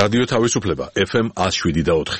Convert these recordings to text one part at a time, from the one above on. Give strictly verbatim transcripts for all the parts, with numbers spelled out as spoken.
რადიო თავისუფლება ეფ ემ one oh seven და four.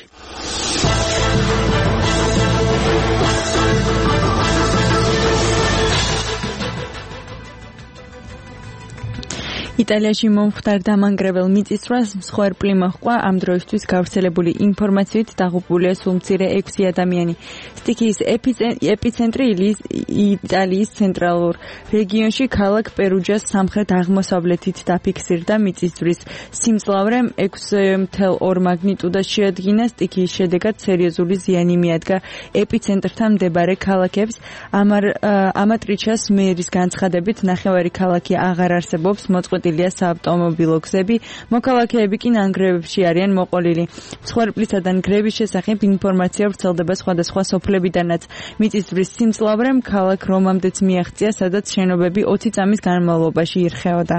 იტალიაში მომხდარ დამანგრეველ მიწისძვრას მსხვერპლი მოჰყვა. ამ დროისთვის გავრცელებული ინფორმაციით დაღუპულია სულ მცირე ექვსი ადამიანი. სტიქიის ეპიცენტრი იტალიის ცენტრალურ რეგიონში ქალაქ პერუჯას სამხრეთ-აღმოსავლეთით დაფიქსირდა. მიწისძვრის სიმძლავრე ექვსი celsius four მაგნიტუდას შეადგინა. სტიქიის შედეგად სერიოზული ზიანი მიადგა ეპიცენტრთან მდებარე ქალაქებს. ამატრიჩას მერის განცხადებით ნახევარი ქალაქი აღარ არსებობს, მოწყვეტილია საავტომობილო გზები, მოქალაქეები კი ნანგრევებში არიან მოყოლილი. მსხვერპლისა და ნგრევის შესახებ ინფორმაცია ვრცელდება სხვადასხვა სოფლებიდანაც. მიწისძვრის სიმძლავრემ ქალაქ რომამდეც მიაღწია, სადაც შენობები ოცი წამის განმავლობაში ირხეოდა.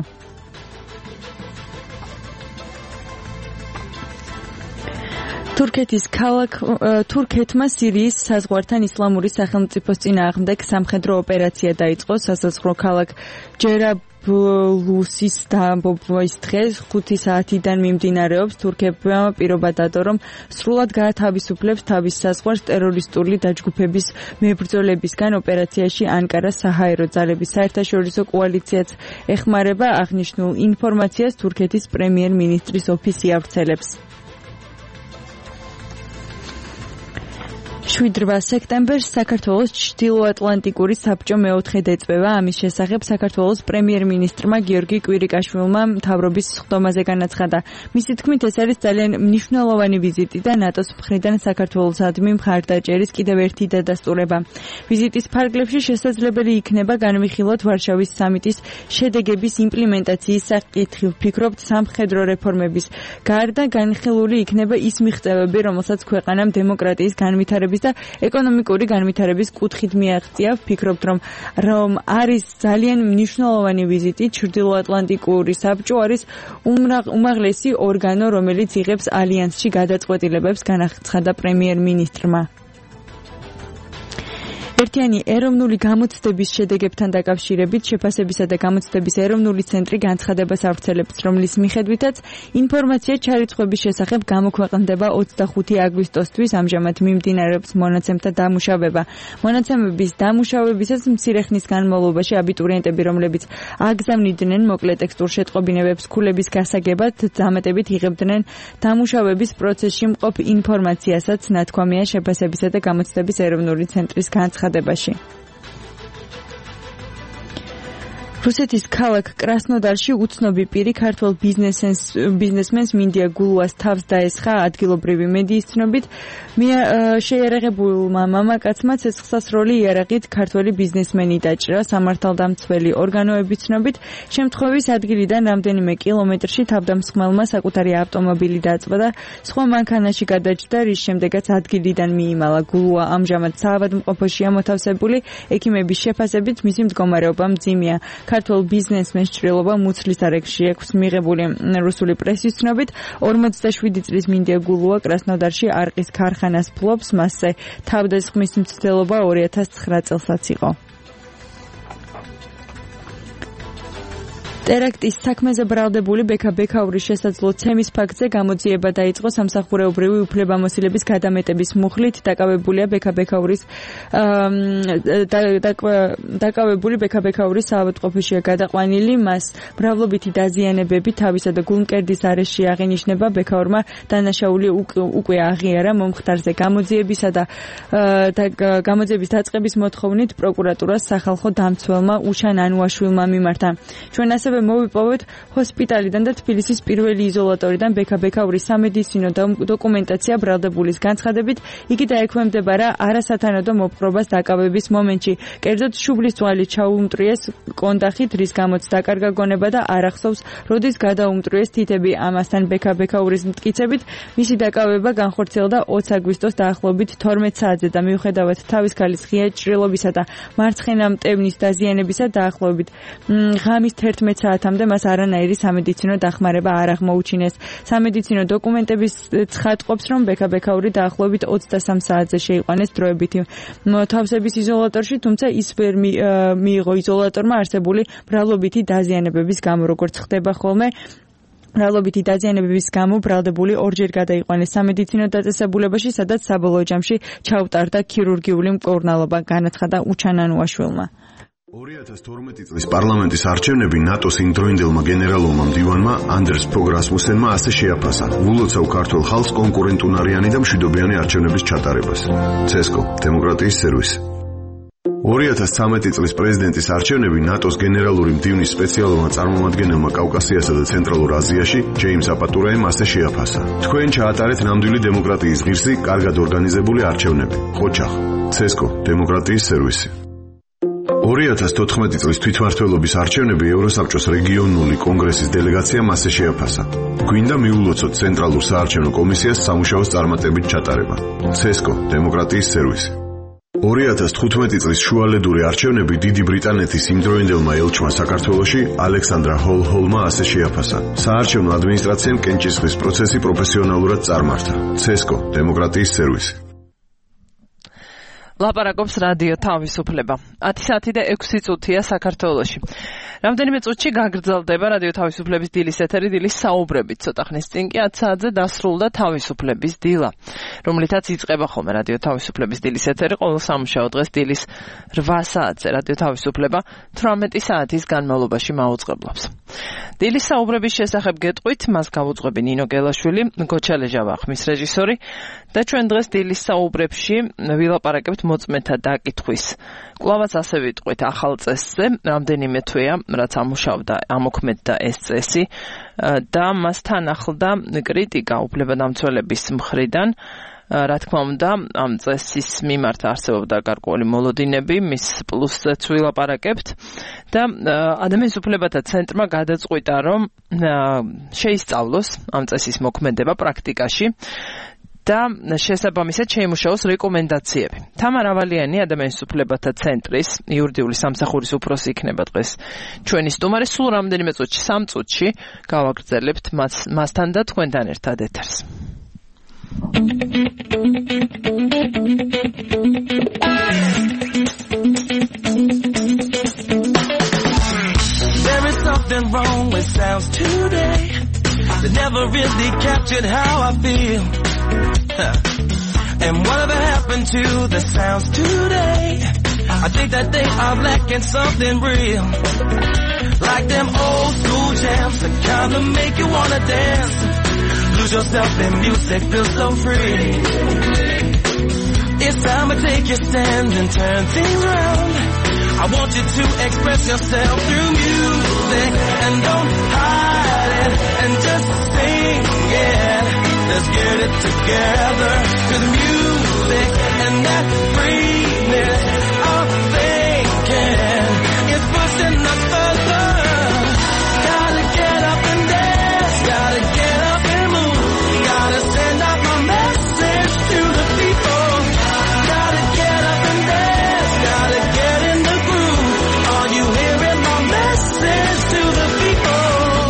თურქეთის ქალაქ თურქეთმა სირიის საზღვართან ისლამური სახელმწიფოს წინააღმდეგ სამხედრო ოპერაცია დაიწყო. სასაზღვრო ქალაქ ჯერაბლუსის დაბომბვის დღე ხუთი საათიდან მიმდინარეობს. თურქებმა პირობა დადო, რომ სრულად გაათავისუფლებს თავის საზღვარს ტერორისტული დაჯგუფების მებრძოლებისგან. ოპერაციაში ანკარას საჰაერო ძალების საერთაშორისო კოალიციაც ეხმარება. აღნიშნულ ინფორმაციას თურქეთის პრემიერ-მინისტრის ოფისი ავრცელებს. შვიდ სექტემბერს საქართველოს ჩრდილოატლანტიკური საბჭო მეოთხედ ეწვევა. ამის შესახებ საქართველოს პრემიერ-მინისტრმა გიორგი კვირიკაშვილმა მთავრობის სხდომაზე განაცხადა. მისი თქმით, ეს არის ძალიან მნიშვნელოვანი ვიზიტი და ნატოს მხრიდან საქართველოსადმი მხარდაჭერის კიდევ ერთი დადასტურება. ვიზიტის ფარგლებში შესაძლებელი იქნება განვიხილოთ ვარშავის სამიტის შედეგების იმპლემენტაციის საკითხი. ვფიქრობთ, სამხედრო რეფორმების გარდა განხილული იქნება ის მიღწევები, რომელსაც ქვეყანამ დემოკრატიის განვითარების და ეკონომიკური განვითარების კუთხით მიაღწია. ვფიქრობთ, რომ რომ არის ძალიან მნიშვნელოვანი ვიზიტი. ჩრდილოატლანტიკური საბჭო არის უმაღლესი ორგანო, რომელიც იღებს ალიანსში გადაწყვეტილებებს, განაცხადა პრემიერ-მინისტრმა. ერთიანი ეროვნული გამოცდების შედეგებთან დაკავშირებით შეფასებისა და გამოცდების ეროვნული ცენტრი განცხადებას ავრცელებს, რომლის მიხედვითაც ინფორმაცია ჩარიცხვების შესახებ გამოქვეყნდება ოცდახუთი აგვისტოსთვის. ამჟამად მიმდინარეობს მონაცემთა დამუშავება. მონაცემების დამუშავებისას მცირე ხნის განმავლობაში აბიტურიენტები, რომლებიც აგზავნიდნენ მოკლე ტექსტურ შეტყობინებებს ქულების გასაგებად, დამატებით იღებდნენ დამუშავების პროცესში მყოფ ინფორმაციასაც, ნათქვამია შეფასებისა და გამოცდების ეროვნული ცენტრის განცხადებაში. რუსეთის ქალაქ კრასნოდარში უცნობი პირი ქართველ ბიზნესმენს მინდია გულუას თავს დაესხა. ადგილობრივი მედიის ცნობით, შეიარაღებულმა მამაკაცმა ცეცხლსასროლი იარაღით ქართველი ბიზნესმენი დაჭრა. სამართალდამცველი ორგანოების ცნობით, შემთხვევის ადგილიდან რამდენიმე კილომეტრში თავდამსხმელმა საკუთარი ავტომობილი დაწყდა და სხვა მანქანაში გადაჯდა, რის შემდეგაც ადგილიდან მიიმალა. გულუა ამჟამად საავადმყოფოშია მოთავსებული. ექიმების შეფასებით მისი მდგომარეობა მძიმეა. ქართულ ბიზნესმენს ჭრილობა მუცლის არეგში აქვს მიღებული. რუსული პრესის ცნობით, ორმოცდაშვიდი წლის მინდია გულუა კრასნოდარში არყის ქარხანას ფლობს. მასზე თავდასხმის მცდელობა ორი ათას ცხრა წელსაც იყო. ტერაქტის საქმეზე ბრალდებული ბექა ბექაურის შესაძლო ცემის ფაქტზე გამოძიება დაიწყო. სამსახურეობრივი უფლებამოსილების გადამეტების მუხლით დაკავებულია ბექა ბექაურის დაკავებული ბექა ბექაურის საავადმყოფოშია გადაყვანილი. მას მრავლობითი დაზიანებები თავისა და გულმკერდის არეში აღინიშნება. ბექაურმა დანაშაული უკვე აღიარა. მომხდარზე გამოძიებისა და გამოძიების დაწყების მოთხოვნით პროკურატურას სახალხო დამცველმა უშან ანუაშვილმა მიმართა. ჩვენ ასევე მოვიპოვეთ ჰოსპიტალიდან და თბილისის პირველი იზოლატორიდან ბექა ბექაურის სამედიცინო დოკუმენტაცია. ბრალდებულის განცხადებით, იგი დაექვემდებარა არასათანადო მოპყრობას დაკავების მომენტში. კერძოდ, შუბლის თვალი ჩაუმტრიეს კონდახით, რის გამოც დაკარგა გონება და არ ახსოვს, როდის გადაუმტრიეს თითები. ამასთან ბექა ბექაურის მტკიცებით, მისი დაკავება განხორციელდა ოცი აგვისტოს დაახლოებით თორმეტ საათზე და მიუხედავად თავის ქალის ღია ჭრილობისა და მარცხენა მტევნის დაზიანებისა დაახლოებით ღამის თერთმეტ საათამდე მას არანაირი სამედიცინო დახმარება არ აღმოუჩინეს. სამედიცინო დოკუმენტების ცხადყოფს, რომ ბექა ბექაური დაახლოებით ოცდასამ საათზე შეიყვანეს დროებითი მოთავსების იზოლატორში, თუმცა ის ვერ მიიღო იზოლატორმა არსებული მრავლობითი დაზიანებების გამო, როგორც ხდება ხოლმე. მრავლობითი დაზიანებების გამო ბრალდებული ორჯერ გადაიყვანეს სამედიცინო დაწესებულებაში, სადაც საბოლოო ჯამში ჩაუტარდა ქირურგიული მკურნალობა, განაცხადა უჩანანუაშვილმა. ორი ათას თორმეტი წლის პარლამენტის არჩევნები ნატოს იმდროინდელმა გენერალურმა მდივანმა ანდერს ფოგ რასმუსენმა ასე შეაფასა: ულოცავ ქართულ ხალხს კონკურენტუნარიანი და მშვიდობიანი არჩევნების ჩატარებას. ცესკო, დემოკრატიის სერვისი. ორი ათას ცხრამეტი წლის პრეზიდენტის არჩევნები ნატოს გენერალური მდივნის სპეციალურმა წარმომადგენელმა კავკასიასა და ცენტრალურ აზიაში, ჯეიმს აპატურაემ ასე შეაფასა: თქვენ ჩაატარეთ ნამდვილი დემოკრატიის ღირსი, კარგად ორგანიზებული არჩევნები. ხოჩახ, ცესკო, დემოკრატიის სერვისი. ორი ათას თოთხმეტი წლის თვითმმართველობის არჩევნები ევროსაბჭოს რეგიონული კონგრესის დელეგაციამ ასე შეაფასა: გვინდა მიულოცოთ ცენტრალურ საარჩევნო კომისიას სამუშაოს წარმატებით ჩატარება. ცესკო, დემოკრატიის სერვისი. ორი ათას თხუთმეტი წლის შუალედური არჩევნები დიდი ბრიტანეთის იმდროინდელმა ელჩმა საქართველოში ალექსანდრა ჰოლ-ჰოლმა ასე შეაფასა: საარჩევნო ადმინისტრაციამ კენჭისყრის პროცესი პროფესიონალურად წარმართა. ცესკო, დემოკრატიის სერვისი. ლაპარაკობს რადიო თავისუფლება. ათი საათი და ექვსი წუთია საქართველოში. რამდენიმე წუთში გაგრძელდება რადიო თავისუფლების დილის ეთერი, დილის საუბრებით. ცოტა ხნის წინ კი ათი საათზე დასრულდა თავისუფლების დილა, რომლითაც იწყება ხოლმე რადიო თავისუფლების დილის ეთერი ყოველ სამუშაო დღეს დილის რვა საათზე. რადიო თავისუფლება თვრამეტი საათის განმავლობაში მაუწყებლობს. დილის საუბრების შესახებ გეტყვით, მას გავუძღვები ნინო გელაშვილი, გოჩალე ჟავახმის რეჟისორი და ჩვენ დღეს დილის საუბრებში ვილაპარაკებთ მოწმეთა დაკითხვის. კვლავაც ასე ვიტყვით ახალ წესზე, რამდენიმე თვეა, რაც ამუშავდა, ამოქმედდა ეს წესი და მასთან ახლდა კრიტიკა უფლებადამცველების მხრიდან. რა თქმა უნდა, ამ წესის მიმართ არსებობდა გარკვეული მოლოდინები, მის პლუსზეც ვილაპარაკებთ და ადამიანის უფლებათა ცენტრმა გადაწყვიტა, რომ შეისწავლოს ამ წესის მოქმედება პრაქტიკაში და შესაბამისად შეიმუშაოს რეკომენდაციები. თამარ ავალიანი, ადამიანის უფლებათა ცენტრის იურიდიული სამსახურის უფროსი იქნება დღეს ჩვენი სტუმარი. სულ რამდენიმე წუთში, სამ წუთში გავაგრძელებთ მასთან და თქვენთან ერთად ეთერს. There is something wrong with sounds today that never really captured how I feel. And whatever happened to the sounds today, I think that they are lacking something real. Like them old school jams that kind of make you wanna dance. Lose yourself in music, feel so free. It's time to take your stand and turn things around. I want you to express yourself through music and don't hide it and just sing it. Let's get it together with music and that freeness of thinking. It's pushing us further. Gotta get up and dance. Gotta get up and move. Gotta send out my message to the people. Gotta get up and dance. Gotta get in the groove. Are you hearing my message to the people?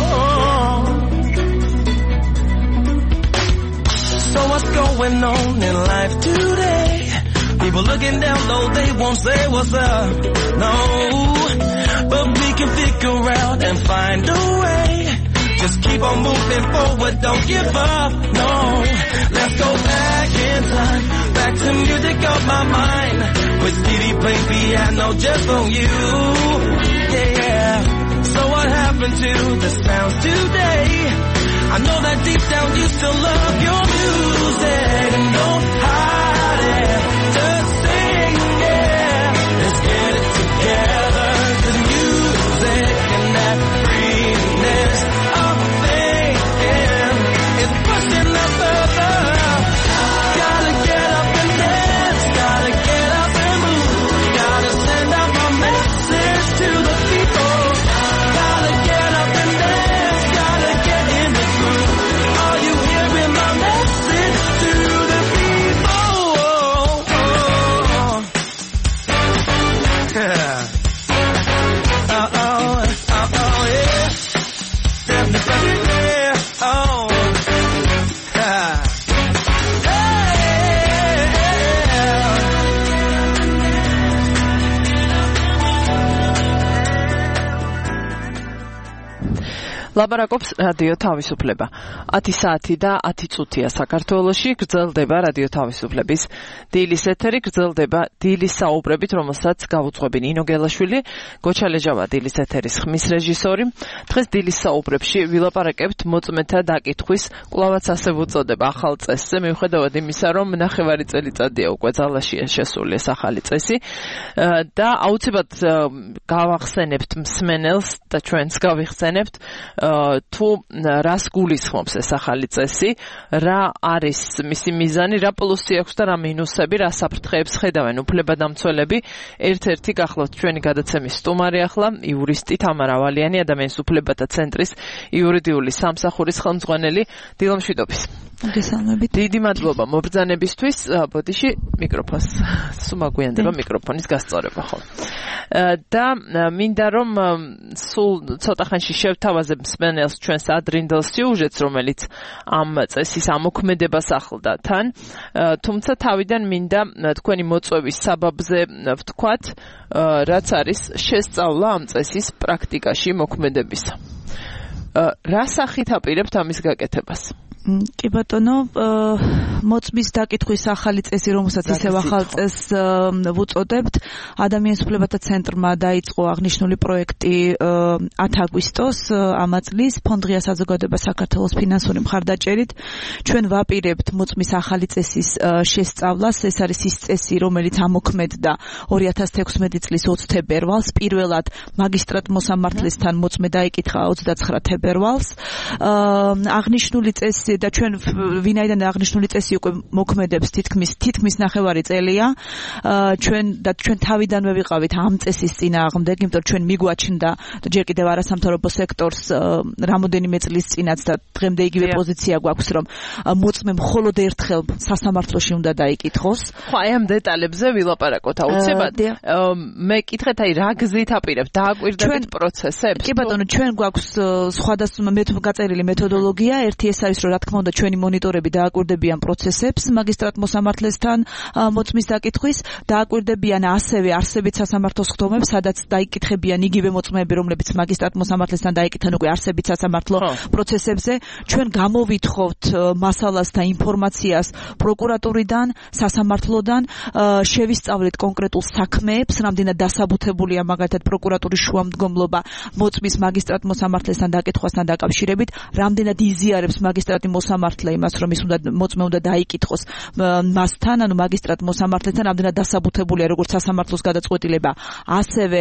So what's going on in life today? People looking down low, they won't say what's up. No, but we can figure out and find a way. Just keep on moving forward, don't give up. No, let's go back in time, back to music on my mind. With Stevie playing piano just for you. Yeah. So what happened to the sounds today? I know that deep down you still love your music. And don't hide it, just sing it. Let's get it together. Cause music and that freeness of thinking is pushing us further. Gotta get up and dance. Gotta get up and move. Gotta send out my message to the people. Gotta get up and dance. Gotta get in the groove. Are you hearing my message to the people? ლაპარაკობს რადიო თავისუფლება. ათი საათი და ათი წუთია საქართველოში, გრძელდება რადიო თავისუფლების დილის ეთერი, გრძელდება დილის საუბრებით, რომელსაც გავუძღვები ნინო გელაშვილი, გოჩალეჯავა დილის ეთერის ხმის რეჟისორი. დღეს დილის საუბრებში ვილაპარაკებთ მოწმეთა დაკითხვის კვლავაც ასე ვუწოდებ ახალ წესზე, მიუხედავად იმისა, რომ ნახევარი წელიწადია უკვე ძალაშია შესული ეს ახალი წესი და აუცილებლად გავახსენებთ მსმენელს და ჩვენს გავიხსენებთ თუ რას გულისხმობს ეს ახალი წესი, რა არის მისი მიზანი, რა პლუსი აქვს და რა მინუსები, რა საფრთხეებს ხედავენ უფლებადამცველები. ერთ-ერთი გახლავთ ჩვენი გადაცემის სტუმარი ახლა, იურისტი თამარა ვალიანი, ადამიანის უფლებათა ცენტრის იურიდიული სამსახურის ხელმძღვანელი. დილამშვიდობის. მოგესალმებით. დიდი მადლობა მობრძანებისთვის. ბოდიში მიკროფონს სუმაგვიანდება მიკროფონის გასწორება ხო. და მინდა რომ სულ ცოტა ხანში შევთავაზებ მსმენელს ჩვენს ადრინდელ სიუჟეტს, რომელიც ამ წესის ამოქმედებას ახლდა თან. თუმცა თავიდან მინდა თქვენი მოწვევის საბაბზე ვთქვათ, რაც არის შესწავლა ამ წესის პრაქტიკაში მოქმედებისა. რა სახით აპირებთ ამის გაკეთებას? კი ბატონო, მოწმის დაკითხვის ახალი წესი, რომელსაც ისევ ახალ წესს ვუწოდებთ, ადამიანის უფლებათა ცენტრმა დაიწყო აღნიშნული პროექტი ათი აგვისტოს ამ წლის ფონდ ღია საზოგადოება საქართველოს ფინანსური მხარდაჭერით. ჩვენ ვაპირებთ მოწმის ახალი წესის შესწავლას. ეს არის ის წესი, რომელიც ამოქმედდა ორი ათას თექვსმეტი წლის ოცი თებერვალს. პირველად მაგისტრატ მოსამართლესთან მოწმე დაიკითხა ოცდაცხრა თებერვალს. აღნიშნული წესი და ჩვენ ვინაიდან აღნიშნული წესი უკვე მოქმედებს თითქმის თითქმის ნახევარი წელია. ჩვენ და ჩვენ თავიდანვე ვიყავით ამ წესის წინააღმდეგ, იმიტომ ჩვენ მიგვაჩნდა ჯერ კიდევ არასამთავრობო სექტორს რამოდენიმე წლის წინაც და დღემდე იგივე პოზიცია გვაქვს, რომ მოწმე მხოლოდ ერთხელ სასამართლოში უნდა დაიკითხოს. ხო, აი ამ დეტალებზე ვილაპარაკოთ აუცილებლად. მე კითხეთ, აი რა გზით აპირებთ დააკვირდებით პროცესებს? კი ბატონო, ჩვენ გვაქვს სხვადასხვა გაწერილი მეთოდოლოგია. ერთი ეს არის, რომ რა თქმა უნდა ჩვენი მონიტორები დააკვირდებიან პროცესებს მაგისტრატ მოსამართლესთან მოწმის დაკითხვის, დააკვირდებიან ასევე არსებით სასამართლოს ხდომებს, სადაც დაიკითხებიან იგივე მოწმეები, რომლებიც მაგისტრატ მოსამართლესთან დაიკითხան უკვე არსებით სასამართლო პროცესებზე. ჩვენ გამოვითხოვთ მასალას და ინფორმაციას პროკურატურიდან, სასამართლოდან, შევისწავლეთ კონკრეტულ საქმეებს, რამდენად დასაბუთებულია მაგალითად პროკურატურის შუამდგომლობა მოწმის მაგისტრატ მოსამართლესთან დაკითხვასთან დაკავშირებით, რამდენად იზიარებს მაგისტრატი მოსამართლე იმას, რომ ის უნდა მოწმე უნდა დაიკითხოს მასთან, ანუ მაგისტრატ მოსამართლესთან, რამდენად დასაბუთებულია როგორც სასამართლოს გადაწყვეტილება, ასევე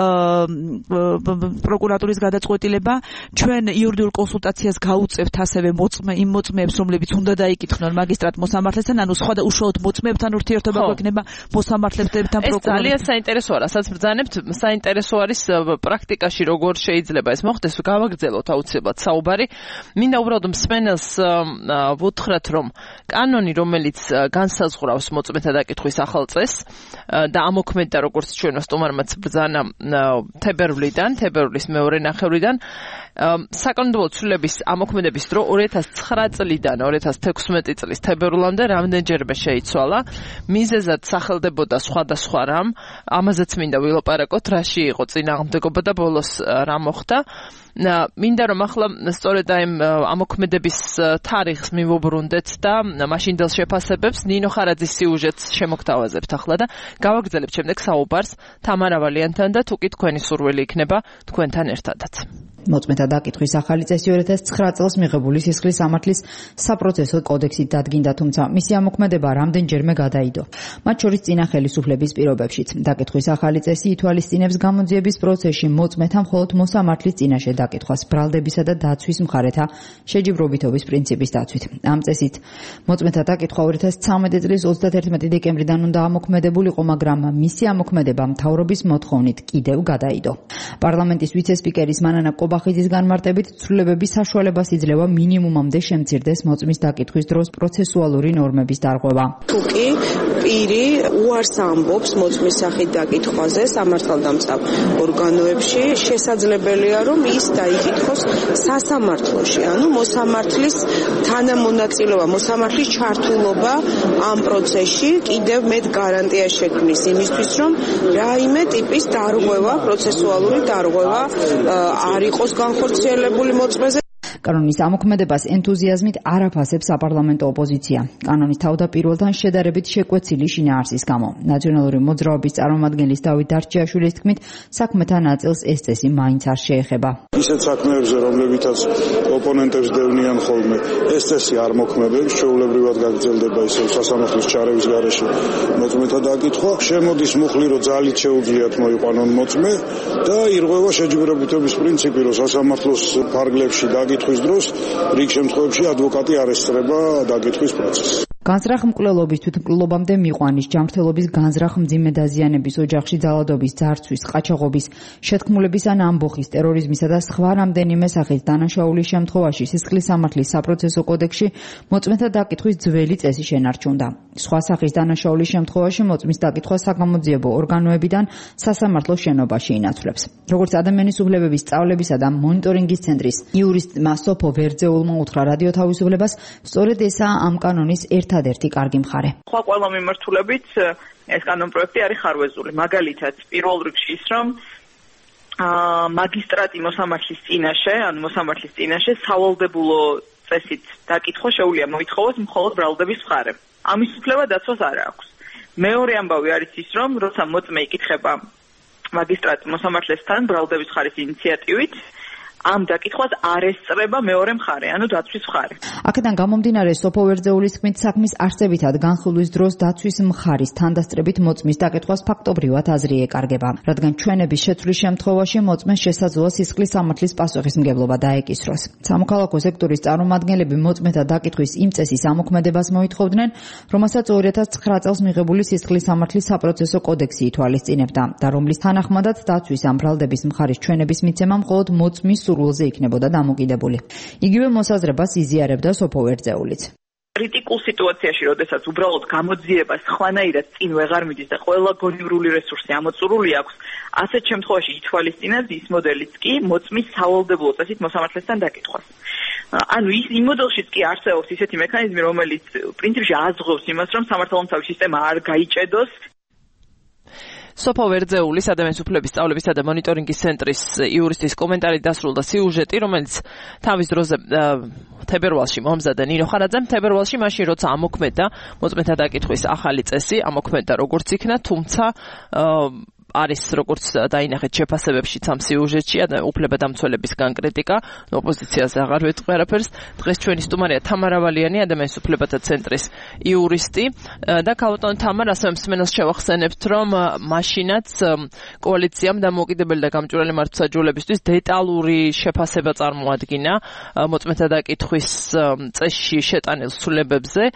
პროკურატურის გადაწყვეტილება. ჩვენ იურიდიულ კონსულტაციას გაუწევთ ასევე მოწმე იმ მოწმეებს, რომლებიც უნდა დაიკითხონ მაგისტრატ მოსამართლესთან, ანუ სხვა და უშუალოდ მოწმეებთან ურთიერთობა გვექნება მოსამართლებთან პროკურორთან. ძალიან საინტერესოა, რასაც ბრძანებთ, საინტერესო არის პრაქტიკაში როგორ შეიძლება ეს მოხდეს, გავაგრძელოთ აუცილებლად საუბარი. მინდა უბრალოდ მსმენელს ვუთხრათ, რომ კანონი, რომელიც განსაზღვრავს მოწმეთა დაკითხვის ახალ წესს და ამოქმედდა, როგორც ჩვენ სტუმარმაც ბრძანა თებერვლიდან, თებერვლის მეორე ნახევრიდან, საკანონმდებლო ცვლილების ამოქმედების დრო ორი ათას ცხრა წლიდან ორი ათას თექვსმეტი წლის თებერვლამდე რამდენჯერმე შეიცვალა. მიზეზად სახელდებოდა სხვადასხვა რამ, ამაზეც მინდა ვილაპარაკოთ, რაში იყო წინააღმდეგობა და ბოლოს რა მოხდა. მინდა რომ ახლა სწორედ აი ამოქმედების თარიღს მივუბრუნდეთ და მაშინდელ შეფასებებს ნინო ხარაძის სიუჟეტს შემოგთავაზებთ ახლა და გავაგრძელებთ შემდეგ საუბარს თამარა ვალიანთან და თუ კი თქვენი სურვილი იქნება თქვენთან ერთადაც. მოწმეთა დაკითხვის ახალი წესი ორი ათას ცხრა წელს მიღებული სისხლის სამართლის საპროცესო კოდექსით დადგინდა, თუმცა მისი ამოქმედება რამდენჯერმე გადაიდო. მათ შორის წინა ხელისუფლების პირობებშიც. დაკითხვის ახალი წესი ითვალისწინებს გამოძიების პროცესში მოწმეთა მხოლოდ მოსამართლის წინაშე დაკითხვას ბრალდებისა და დაცვის მხარეთა შეჯიბრობითობის პრინციპის დაცვით. ამ წესით მოწმეთა დაკითხვა ორი ათას ცხრამეტი წლის ოცდათერთმეტი დეკემბრიდან უნდა ამოქმედებულიყო, მაგრამ მისი ამოქმედება მთავრობის მოთხოვნით კიდევ გადაიდო. პარლამენტის ვიცე-სპიკერის მანანა ბახიძის განმარტებით ცვლილებების საშუალებას იძლევა მინიმუმამდე შემცირდეს მოწმის დაკითხვის დროს პროცესუალური ნორმების დარღვევა. თუკი პირი უარს ამბობს მოწმის სახით დაკითხვაზე სამართალდამცავ ორგანოებში, შესაძლებელია, რომ ის დაიკითხოს სასამართლოში, ანუ მოსამართლის თანამონაწილეობა, მოსამართლის ჩართულობა ამ პროცესში კიდევ მეტ გარანტია შექმნის იმისთვის, რომ რაიმე ტიპის დარღვევა, პროცესუალური დარღვევა არ იყოს განხორციელებული მოწმეზე. კანონის ამოქმედებას ენთუზიაზმით არ აფასებს საპარლამენტო ოპოზიცია. კანონის თავდაპირველთან შედარებით შეკვეცილი შინაარსის გამო. ნაციონალური მოძრაობის წარმომადგენლის დავით დარჩიაშვილის თქმით, საქმეთა ნაწილს ეს წესი მაინც არ შეეხება. ისეთ საქმეებზე, რომლებითაც ოპონენტებს დევნიან ხოლმე, ეს წესი არ მოქმედებს, ჩვეულებრივად გაგრძელდება ისევ სასამართლოს ჩარევის გარეშე მოწმეთა დაკითხვა. შემოდის მუხლი, რომ ძალით შეუძლიათ მოიყვანონ მოწმე და ირღვევა შეჯიბრებითობის პრინციპი, რომ სასამართლოს ფარგლებში დაკითხვის დროს რიგ შემთხვევებში ადვოკატი არ ესწრება დაკითხვის პროცესს. განზრახ მკვლელობის თვითმკვლელობამდე მიყვანის, ჯანმრთელობის განზრახ მძიმე დაზიანების, ოჯახში ძალადობის, ძარცვის, ყაჩაღობის, შეთქმულების ან ამბოხის, ტერორიზმისა და სხვა რამდენიმე სახის დანაშაულის შემთხვევაში სისხლის სამართლის საპროცესო კოდექსში მოწმეთა დაკითხვის ძველი წესი შენარჩუნდა. სხვა სახის დანაშაულის შემთხვევაში მოწმის დაკითხვა საგამოძიებო ორგანოებიდან სასამართლოს შენობაში ინაცვლებს. როგორც ადამიანის უფლებების სწავლებისა და მონიტორინგის ცენტრის იურისტმა სოფო ვერძეულმა უთხრა რადიო თავისუფლებას, სწორედ ესაა ამ კანონის ერთადერთი კარგი მხარე. სხვა ყველა მიმართულებით ეს კანონპროექტი არის ხარვეზული. მაგალითად, პირველ რიგში ის, რომ მაგისტრატი მოსამართლის წინაშე, ანუ მოსამართლის წინაშე სავალდებულო წესით დაკითხვა შეუძლია მოითხოვოს მხოლოდ ბრალდების მხარე. ამის უფლება დაცვას არ აქვს. მეორე ამბავი არის ის, რომ როცა მოწმე იკითხება მაგისტრატ მოსამართლესთან ბრალდების მხარის ინიციატივით, ამ დაკითხვას არ ესწრება მეორე მხარე, ანუ დაცვის მხარე. აქედან გამომდინარე, სოფო ვერძეულის თქმით, საქმის არსებითა განხილვის დროს დაცვის მხარის თანდასწრებით მოწმის დაკითხვას ფაქტობრივად აზრი ეკარგება, რადგან ჩვენების შეცვლის შემთხვევაში მოწმეს შესაძლოა სისხლის სამართლის პასუხისმგებლობა დაეკისროს. სამოქალაქო სექტორის წარმომადგენლები მოწმეთა დაკითხვის იმ წესის ამოქმედებას მოითხოვდნენ, რომელსაც ორი ათას ცხრა წელს მიღებული სისხლის სამართლის საპროცესო კოდექსი ითვალისწინებდა და რომლის თანახმადაც დაცვის ამ ბრალდების მხარის ჩვენების მიცემა მხოლოდ მოწმის სურვილზე იქნებოდა დამოკიდებული. იგივე მოსაზრებას იზიარებდა სოფო ვერძეულიც. კრიტიკულ სიტუაციაში, როდესაც უბრალოდ გამოძიება სხვანაირად წინ ვეღარ მიდის და ყველა გონივრული რესურსი ამოწურული აქვს, ასეთ შემთხვევაში ითვალისწინებს ის მოდელიც კი მოწმის სავალდებულო წესით მოსამართლესთან დაკითხვას. ანუ ის იმ მოდელშიც კი არსებობს ისეთი მექანიზმი, რომელიც პრინციპში აზღვევს იმას, რომ სამართალდამცავი სისტემა არ გაიჭედოს. სოფო ვერძეულის ადამიანის უფლების სწავლებისა და მონიტორინგის ცენტრის იურისტის კომენტარი დასრულდა სიუჟეტი, რომელიც თავის დროზე თებერვალში მომზადდა ნინო ხარაძემ. თებერვალში მაშინ როცა ამოქმედა მოწმეთა დაკითხვის ახალი წესი, ამოქმედა როგორც იქნა, თუმცა არის როგორც დაინახეთ შეფასებებში ამ სიუჟეტში უფლებადამცველებისგან კრიტიკა, ოპოზიციაზე აღარ ვეთქვი არაფერს. დღეს ჩვენი სტუმარია თამარა ვალიანი, ადამიანის უფლებათა ცენტრის იურისტი და ქალბატონ თამარ, ასევე მსმენელს შევახსენებთ, რომ მაშინაც კოალიციამ დამოუკიდებელი და გამჭვირვალე მართლმსაჯულებისთვის დეტალური შეფასება წარმოადგინა მოწმეთა დაკითხვის წესში შეტანილ ცვლილებებზე.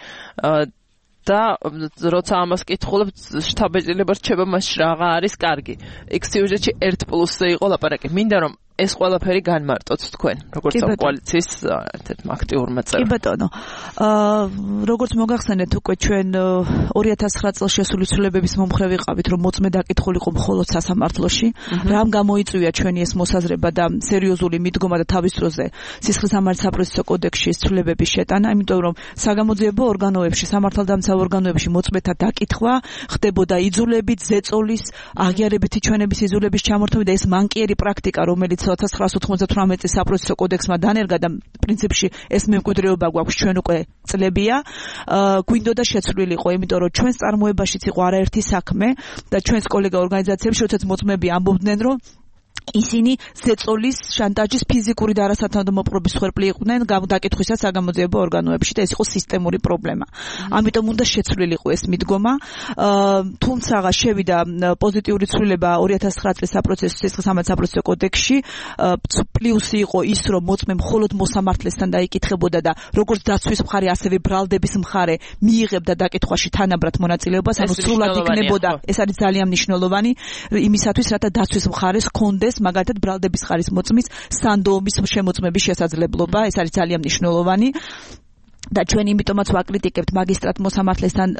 და როცა ამას კითხულობ, შთაბეჭდილება რჩება მასში რაღა არის კარგი. იქ სიუჟეტში ერთ პლუსზე იყო ლაპარაკი. მინდა რომ ეს ყველაფერი განმარტოთ თქვენ, როგორც კოალიციის ერთ-ერთ აქტიურმა წევრმა. კი ბატონო. აა როგორც მოგახსენეთ, უკვე ჩვენ ორი ათას ცხრა წელს შესული ცვლილებების მომხრე ვიყავით, რომ მოწმე დაკითხულიყო მხოლოდ სასამართლოში. რამ გამოიწვია ჩვენი ეს მოსაზრება და სერიოზული მიდგომა და თავის დროზე სისხლის სამართლის საპროცესო კოდექსში ცვლილებების შეტანა, იმიტომ რომ საგამოძიებო ორგანოებში, სამართალდამცავ ორგანოებში მოწმეთა დაკითხვა ხდებოდა იძულებით, ზეწოლის, აღიარებითი ჩვენების იძულების ჩამორთმევით და ეს მანკიერი პრაქტიკა, რომელიც ორი ათას ცხრაასი ოთხმოცდათვრამეტი წლის საპროცესო კოდექსმა დანერგა და პრინციპში ეს მემკვიდრეობა გვაქვს ჩვენ უკვე წლებია, გვინდოდა შეცვლილიყო, იმიტომ რომ ჩვენს წარმოებაშიც იყო არაერთი საქმე და ჩვენს კოლეგა ორგანიზაციებში, როდესაც მოწმეები ამბობდნენ, რომ ისინი ზეწოლის, შანტაჟის, ფიზიკური და არასათანადო მოპყრობის მსხვერპლი იყვნენ დაკითხვისას საგამოძიებო ორგანოებში და ეს იყო სისტემური პრობლემა. ამიტომ უნდა შეცვლილიყო ეს მიდგომა. თუმცა შევიდა პოზიტიური ცვლილება ორი ათას ცხრა წლის საპროცესო სისხლის სამართლის საპროცესო კოდექსში. პლუსი იყო ის, რომ მოწმე მხოლოდ მოსამართლესთან დაიკითხებოდა და როგორც დაცვის მხარე, ასევე ბრალდების მხარე მიიღებდა დაკითხვაში თანაბრად მონაწილეობას, ანუ სრულად იქნებოდა. ეს არის ძალიან მნიშვნელოვანი იმისათვის, რათა დაცვის მხარეს კონდეს მაგალითად ბრალდების მხარის მოწმის სანდოობის შემოწმების შესაძლებლობა, ეს არის ძალიან მნიშვნელოვანი. და ჩვენ იმიტომაც ვაკრიტიკებთ მაგისტრატ მოსამართლესთან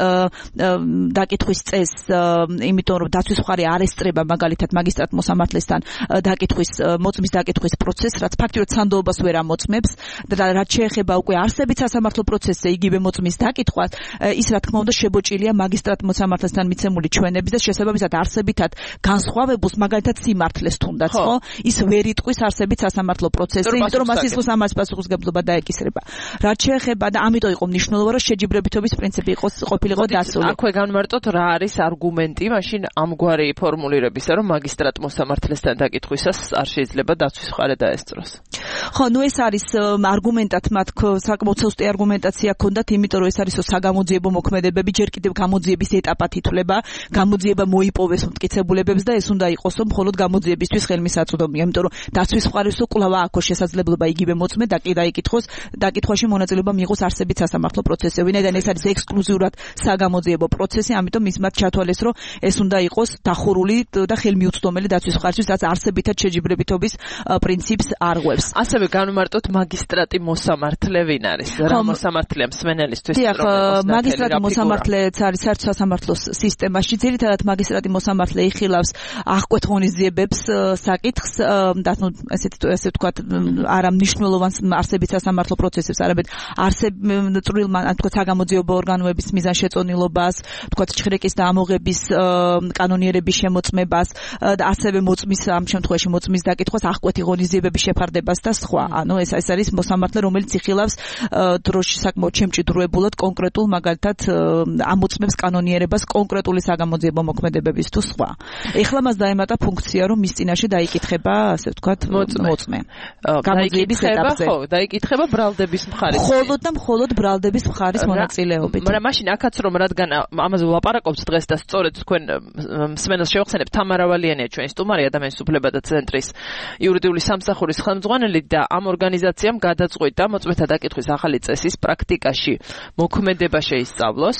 დაკითხვის წესს, იმიტომ რომ დაცვის მხარე არ ესწრება მაგალითად მაგისტრატ მოსამართლესთან დაკითხვის მოწმის დაკითხვის პროცესს, რაც ფაქტიურად სანდოობას ვერ ამოწმებს და რაც შეეხება უკვე არსებით სასამართლო პროცესზე იგივე მოწმის დაკითხვას, ის რა თქმა უნდა შებოჭილია მაგისტრატ მოსამართლესთან მიცემული ჩვენების და შესაბამისად არსებითად განსხვავებულს მაგალითად სიმართლეს თუნდაც, ხო? ის ვერ იტყვის არსებით სასამართლო პროცესზე, იმიტომ რომ მას ის ამას პასუხისგებლობა დაეკისრება. რაც შეეხება და ამიტომ იყო მნიშვნელოვანი რომ შეჯიბრებითობის პრინციპი იყოს ყოფილიყო დასული. აქვე განმარტოთ რა არის არგუმენტი მაშინ ამგვარი ფორმულირებისა, რომ მაგისტრატ მოსამართლესთან დაკითხვისას არ შეიძლება დაცვის მხარე დაესწროს. ხო, ნუ ეს არის არგუმენტად მათ საკმაოდ სუსტი არგუმენტაცია ჰქონდათ, იმიტომ რომ ეს არის საგამოძიებო მოქმედებები, ჯერ კიდევ გამოძიების ეტაპად ითვლება, გამოძიება მოიპოვეს მტკიცებულებებს და ეს უნდა იყოს მხოლოდ გამოძიებისთვის ხელმისაწვდომია, იმიტომ რომ დაცვის მხარეს კვლავ აქვს შესაძლებლობა იგივე მოწმე დაკითხოს, დაკითხვაში მონაწილეობა მიიღოს არსებით სასამართლო პროცესზე, ვინაიდან ეს არის ექსკლუზიურად საგამოძიებო პროცესი, ამიტომ ის მათ ჩათვალეს, რომ ეს უნდა იყოს დახურული და ხელმიუწვდომელი დაცვის მხარისთვის, რაც არსებითად შეჯიბრებითობის პრინციპს არღვევს. ასევე განმარტოთ მაგისტრატი მოსამართლე ვინ არის? რა მოსამართლეა მსმენელისთვის? დიახ, მაგისტრატი მოსამართლეც არის საერთო სასამართლოს სისტემაში. ძირითადად მაგისტრატი მოსამართლე იხილავს აღკვეთ ღონისძიებებს საკითხს და ნუ ესეთ ესე ვთქვათ, არა მნიშვნელოვან არსებით სასამართლო პროცესებს, არამედ არსებითად წვრილმა, თქვა საგამოძიებო ორგანოების მიზანშეწონილობას, თქვა ჩხრეკის და ამოღების კანონიერების შემოწმებას და ასევე მოწმის ამ შემთხვევაში მოწმის დაკითხვას აღკვეთი ღონისძიებების შეფარდებას და სხვა. ანუ ეს ეს არის მოსამართლე, რომელიც იხილავს დროში საკმაოდ შემჭიდროებულად კონკრეტულ მაგალითად ამოწმებს კანონიერებას კონკრეტული საგამოძიებო მოქმედებების თუ სხვა. ეხლა მას დაემატა ფუნქცია, რომ მის წინაშე დაიკითხება, ასე ვთქვათ, მოწმე. გამოძიების ეტაპზე. ხო, დაიკითხება ბრალდების მხარეს. მხოლოდ და მხოლოდ ბრალდების მხარის მონაწილეობით. მაგრამ მაშინ აქაც რომ რადგან ამაზე ვლაპარაკობთ დღეს და სწორედ თქვენ მსმენელს შევახსენებთ, თამარა ვალიანია ჩვენი სტუმარი ადამიანის უფლებათა ცენტრის იურიდიული სამსახურის ხელმძღვანელი და ამ ორგანიზაციამ გადაწყვიტა მოწმეთა დაკითხვის ახალი წესის პრაქტიკაში მოქმედება შეისწავლოს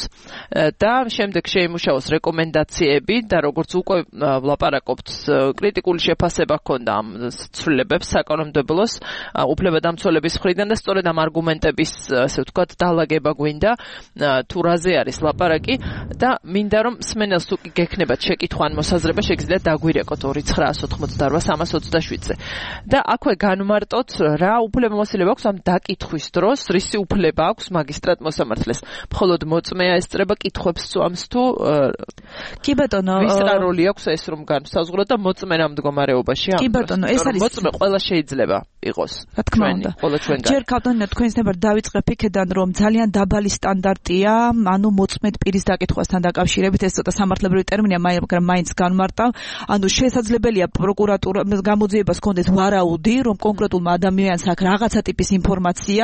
და შემდეგ შეიმუშაოს რეკომენდაციები და როგორც უკვე ვლაპარაკობთ, კრიტიკული შეფასება ჰქონდა ამ ცვლილებებს საკანონმდებლოს უფლებადამცველების მხრიდან და სწორედ ამ არგუმენტების, ასე ვთქვათ, დალაგება გვინდა თუ რაზე არის ლაპარაკი და მინდა რომ მსმენელს თუ კი გექნებათ შეკითხვა ან მოსაზრება შეგიძლიათ დაგვირეკოთ ორი ცხრაას ოცდაოთხ სამას ოცდაშვიდზე და აქვე განმარტოთ რა უფლებამოსილება აქვს ამ დაკითხვის დროს, რისი უფლება აქვს მაგისტრატ მოსამართლეს. მხოლოდ მოწმეა ესწრება კითხვებს წვამს თუ კი ბატონო, ვის რა როლი აქვს ეს რომ განსაზღვროთ და მოწმე რა მდგომარეობაში კი ბატონო, ეს არის მოწმე ყველა შეიძლება იყოს. რა თქმა უნდა. ყველა ჩვენგან. ჯერ კავტონია თქვენს ნებარ დავიწყებ იქედან რომ ძალიან დაბალი სტანდარტია, ანუ მოწმედ პირის დაკითხვასთან დაკავშირებით, ეს ცოტა სამართლებრივი ტერმინია, მაგრამ მაინც განმარტავ. ანუ შესაძლებელია პროკურატურა გამოძიებას ჰქონდეს ვარაუდი, რომ კონკრეტულმა ადამიანს აქვს რაღაცა ტიპის ინფორმაცია,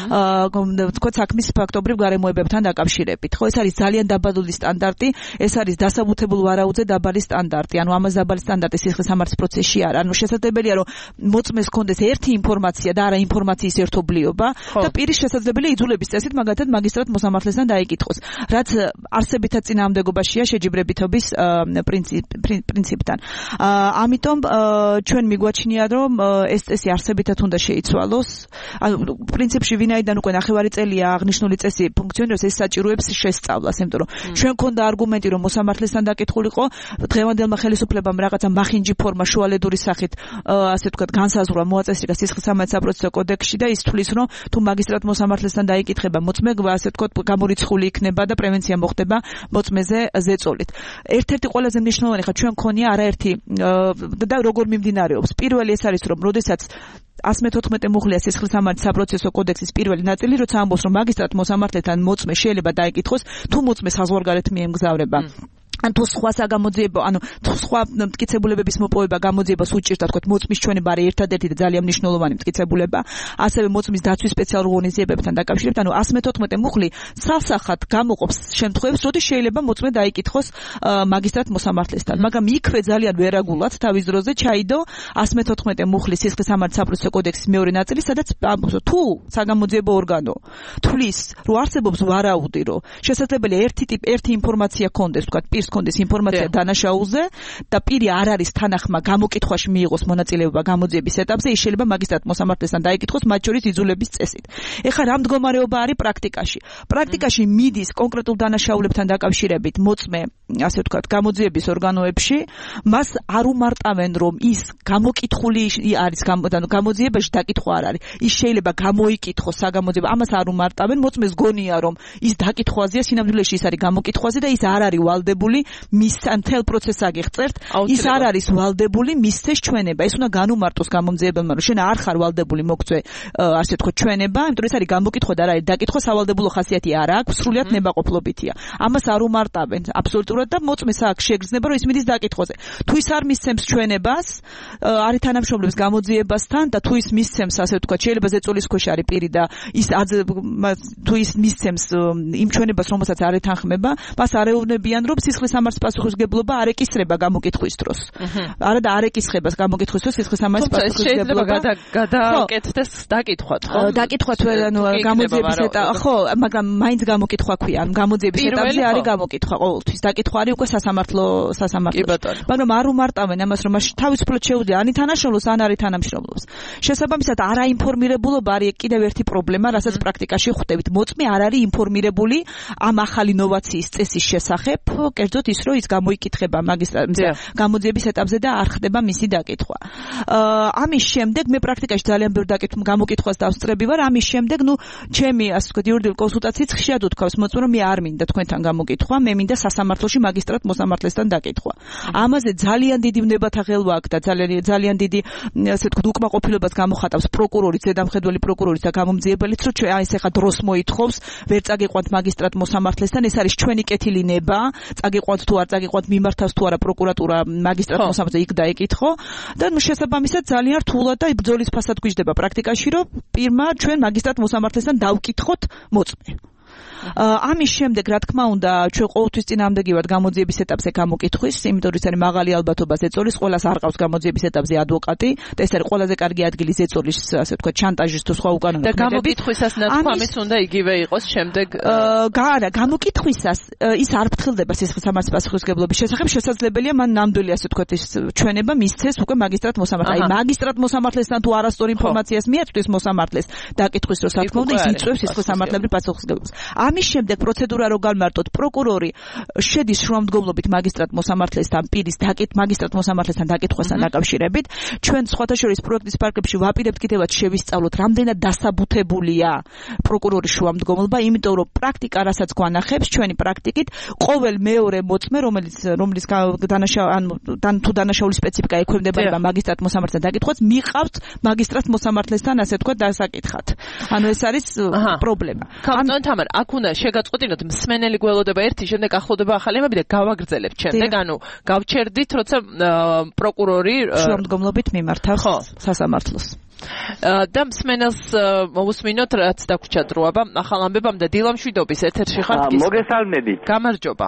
თქვა საქმის ფაქტობრივ გარემოებებთან დაკავშირებით. ხო, ეს არის ძალიან დაბალი სტანდარტი, ეს არის დასაბუთებულ ვარაუდზე დაბალი სტანდარტი. ანუ ამას დაბალი სტანდარტი სისხლის სამართლის პროცესში არა. ანუ შესაძლებელია რომ მოწმეს ჰქონდეს ერთი ინფორმაცია და არა ინფორმაციის ერთობლიობა და პირის შესაძლებელია იძულების წესით მაგალითად მაგისტრატ მოსამართლესთან დაიკითხოს, რაც არსებითად წინააღმდეგობაშია შეჯიბრებითობის პრინციპთან. ამიტომ ჩვენ მიგვაჩნია რომ ეს წესი არსებითად უნდა შეიცვალოს. ანუ პრინციპში ვინაიდან უკვე ნახევარი წელია აღნიშნული წესი ფუნქციონირებს, ეს საჭიროებს შესწავლას, იმიტომ რომ ჩვენ გქონდა არგუმენტი რომ მოსამართლესთან დაკითხულიყო, დღევანდელმა ხელისუფლებამ რაღაცა მახინჯი ფორმა შუალედური სახით, ასე ვთქვათ, განსაზღვრა მოაწესრიგა სისხლის სამართლის საპროცესო კოდექსში და ის თulis რომ თუ მაგისტრატ მოსამართლესთან დაიკითხება მოწმე, ასე ვთქვათ, გამორიცხული იქნება და პრევენცია მოხდება მოწმეზე ზეწოლით. ერთ-ერთი ყველაზე მნიშვნელოვანი ხა ჩვენ გქონია არაერთი და როგორ მიმდინარეობს. პირველი ეს არის რომ როდესაც one fourteen მუხლია სისხლის სამართლის საპროცესო კოდექსის პირველი ნაწილი, როცა ამბობს რომ მაგისტრატ მოსამართლეთან მოწმე შეიძლება დაიკითხოს, თუ მოწმე საზღვარგარეთ მიემგზავრება. ან თუ სხვა საგამოძიებო, ანუ სხვა მტკიცებულებების მოპოვება გამოძიებას უჭირდა, თქო, მოწმის ჩვენება არის ერთადერთი და ძალიან მნიშვნელოვანი მტკიცებულება, ასევე მოწმის დაცვის სპეციალურ ღონისძიებებთან დაკავშირებით, ანუ one fourteen მუხლი სასახად გამოყოფს შემთხვევებს, როდის შეიძლება მოწმე დაიკითხოს მაგისტრატ მოსამართლესთან, მაგრამ იქვე ძალიან ვერაგულად თავის დროზე ჩაიდო one fourteen მუხლის სისხლის სამართლის საპროცესო კოდექსის მეორე ნაწილი, სადაც ამბობს, თუ საგამოძიებო ორგანო თulis, რომ არსებობს ვარაუდი, რომ შესაძლებელია ერთი ტიპ ერთი ინფორმაცია ქონდეს, თქვა, პირს ჰქონდეს ინფორმაცია დანაშაულზე და პირი არ არის თანახმა გამოკითხვაში მიიღოს მონაწილეობა გამოძიების ეტაპზე, ის შეიძლება მაგისტრატ მოსამართლესთან დაიკითხოს, მათ შორის იძულების წესით. ეხლა რა მდგომარეობა არის პრაქტიკაში? პრაქტიკაში მიდის კონკრეტულ დანაშაულებთან დაკავშირებით მოწმე, ასე ვთქვათ, გამოძიების ორგანოებში, მას არ უმარტავენ, რომ ის გამოკითხული არის გამოძიებაში დაკითხვა არ არის. ის შეიძლება გამოიკითხოს საგამოძიებო, ამას არ უმარტავენ, მოწმეს გონია, რომ ის დაკითხვაზეა, სინამდვილეში ის არის გამოკითხვაზე და ის არ არის ვალდებული მის მთელ პროცესს აგიღწევთ. ის არ არის ვალდებული მისცეს ჩვენება. ეს უნდა განუმარტოს გამომძიებელმა, რომ შენ არ ხარ ვალდებული მოგწვე, ასე ვთქვათ, ჩვენება, იმიტომ რომ ეს არის გამოკითხვა და არ არის დაკითხვა, სავალდებულო ხასიათი არ აქვს, სრულიად ნებაყოფლობითია. ამას არ უმარტავენ აბსოლუტურად და მოწმეს აქ შეგრძნება, რომ ის მიდის დაკითხვაზე. თუ ის არ მისცემს ჩვენებას, არის თანამშრომლებს გამოძიებასთან და თუ ის მისცემს, ასე ვთქვათ, შეიძლება ზეწოლის ქვეშ არის პირი და ის თუ ის მისცემს იმ ჩვენებას, რომელსაც არ ეთანხმება, მას არეუბნებიან, რომ სისხლის სამართლის პასუხისმგებლობა არ ეკისრება გამოკითხვის დროს. არა და არ ეკისრება გამოკითხვის დროს სისხლის სამართლის პასუხისმგებლობა. გადაკეთდეს დაკითხვა, ხო? დაკითხვა თუ ანუ გამოძიების ეტაპი, ხო, მაგრამ მაინც გამოკითხვა ქვია, ანუ გამოძიების ეტაპზე არის გამოკითხვა ყოველთვის. დაკითხვა არის უკვე სასამართლო სასამართლოში. მაგრამ არ უმარტავენ ამას, რომ მაშინ თავისუფლად შეუძლია ან თანამშრომლობს, ან არის თანამშრომლობს. შესაბამისად, არაინფორმირებულობა არის კიდევ ერთი პრობლემა, რასაც პრაქტიკაში ხვდებით. მოწმე არ არის ინფორმირებული ამ ახალი ინოვაციის წესის შესახებ, კერძოდ ის, რომ ის გამოიკითხება მაგისტრატზე გამოძიების ეტაპზე და არ ხდება მისი დაკითხვა. ამის შემდეგ მე პრაქტიკაში ძალიან ბევრ დაკითხვა გამოკითხვას დავსწრები ვარ. ამის შემდეგ, ნუ ჩემი, ასე ვთქვათ, იურიდიული კონსულტაციით ხშირად უთქვავს მოწმე, რომ მე არ მინდა თქვენთან გამოკითხვა, მე მინდა სასამართლოში მაგისტრატ მოსამართლესთან დაკითხვა. ამაზე ძალიან დიდი ვნებათა ღელვა აქვს და ძალიან ძალიან დიდი, ასე ვთქვათ, უკმაყოფილებას გამოხატავს პროკურორი, ზედამხედველი პროკურორი და გამომძიებელიც, რომ ჩვენ ეს ახლა დროს მოითხოვს, ვერ წაგიყვანთ მაგისტრატ მოსამართლესთან, ეს არის ჩვენი კეთილი ნება, წაგიყვანთ თუ არ წაგიყვანთ, მიმართავს თუ არა პროკურატურა მაგისტრატ მოსამართლეს იქ დაეკითხო და შესაბამისად ძალიან რთულად და ბრძოლის ფასად გვიждდება პრაქტიკაში, რომ პირმა ჩვენ მაგისტრატ მოსამართლესთან დავკითხოთ მოწმე. ამის შემდეგ, რა თქმა უნდა, ჩვენ ყოველთვის წინააღმდეგი ვართ გამოძიების ეტაპზე გამოკითხვის, იმიტომ რომ ეს არის მაღალი ალბათობა ზეწოლის, ყველას არ ყავს გამოძიების ეტაპზე ადვოკატი და ეს არის ყველაზე კარგი ადგილი ზეწოლის, ასე ვთქვათ, შანტაჟის თუ სხვა უკანონო და გამოკითხვისას ნათქვამის უნდა იგივე იყოს შემდეგ. არა, გამოკითხვისას ის არ ფრთხილდება სისხლის სამართლის პასუხისმგებლობის შესახებ, შესაძლებელია მან ნამდვილი, ასე ვთქვათ, ის ჩვენება მისცეს უკვე მაგისტრატ მოსამართლეს. აი, მაგისტრატ მოსამართლესთან თუ არასწორ ინფორმაციას მიაწვდის მოსამართლეს დაკითხვის დროს, რა თქმა უნდა, ის იწვევს სისხლის სამართლებრივ პასუხისმგებლობას. ამის შემდეგ პროცედურა რო გამარტოთ, პროკურორი შედის შრომმდგომლობით მაგისტრატ მოსამართლესთან პირის დაკით მაგისტრატ მოსამართლესთან დაკითხვასთან დაკავშირებით. ჩვენ სხვათა შორის პროექტის პარკებში ვაპირებთ კიდევაც შევისწავლოთ, რამდენად დასაბუთებულია პროკურორის შრომმდგომლობა, იმიტომ რომ პრაქტიკა რასაც გვანახებს, ჩვენი პრაქტიკით, ყოველ მეორე მოწმე, რომელიც რომლის დანაშაული ან თუ დანაშაულის სპეციფიკა ექვემდებარება მაგისტრატ მოსამართლესთან დაკითხვას, მიყავთ მაგისტრატ მოსამართლესთან, ასე ვთქვათ, დასაკითხად. ანუ ეს არის პრობლემა. კაპიტან თამარ, აქ უნდა შეგაწყვეტინოთ, მსმენელი გველოდება ერთი, შემდეგ ახლოვდება ახალი ამბები და გავაგრძელებთ შემდეგ, ანუ გავჩერდით, როცა პროკურორი შრომმდგომლობით მიმართავს სასამართლოს. და მსმენელს მოусმინოთ, რაც დაგვრჩა დროება ახალ ამბებამდე. დილამშვიდობის ეთერში ხართ კი? მოგესალმებით. გამარჯობა.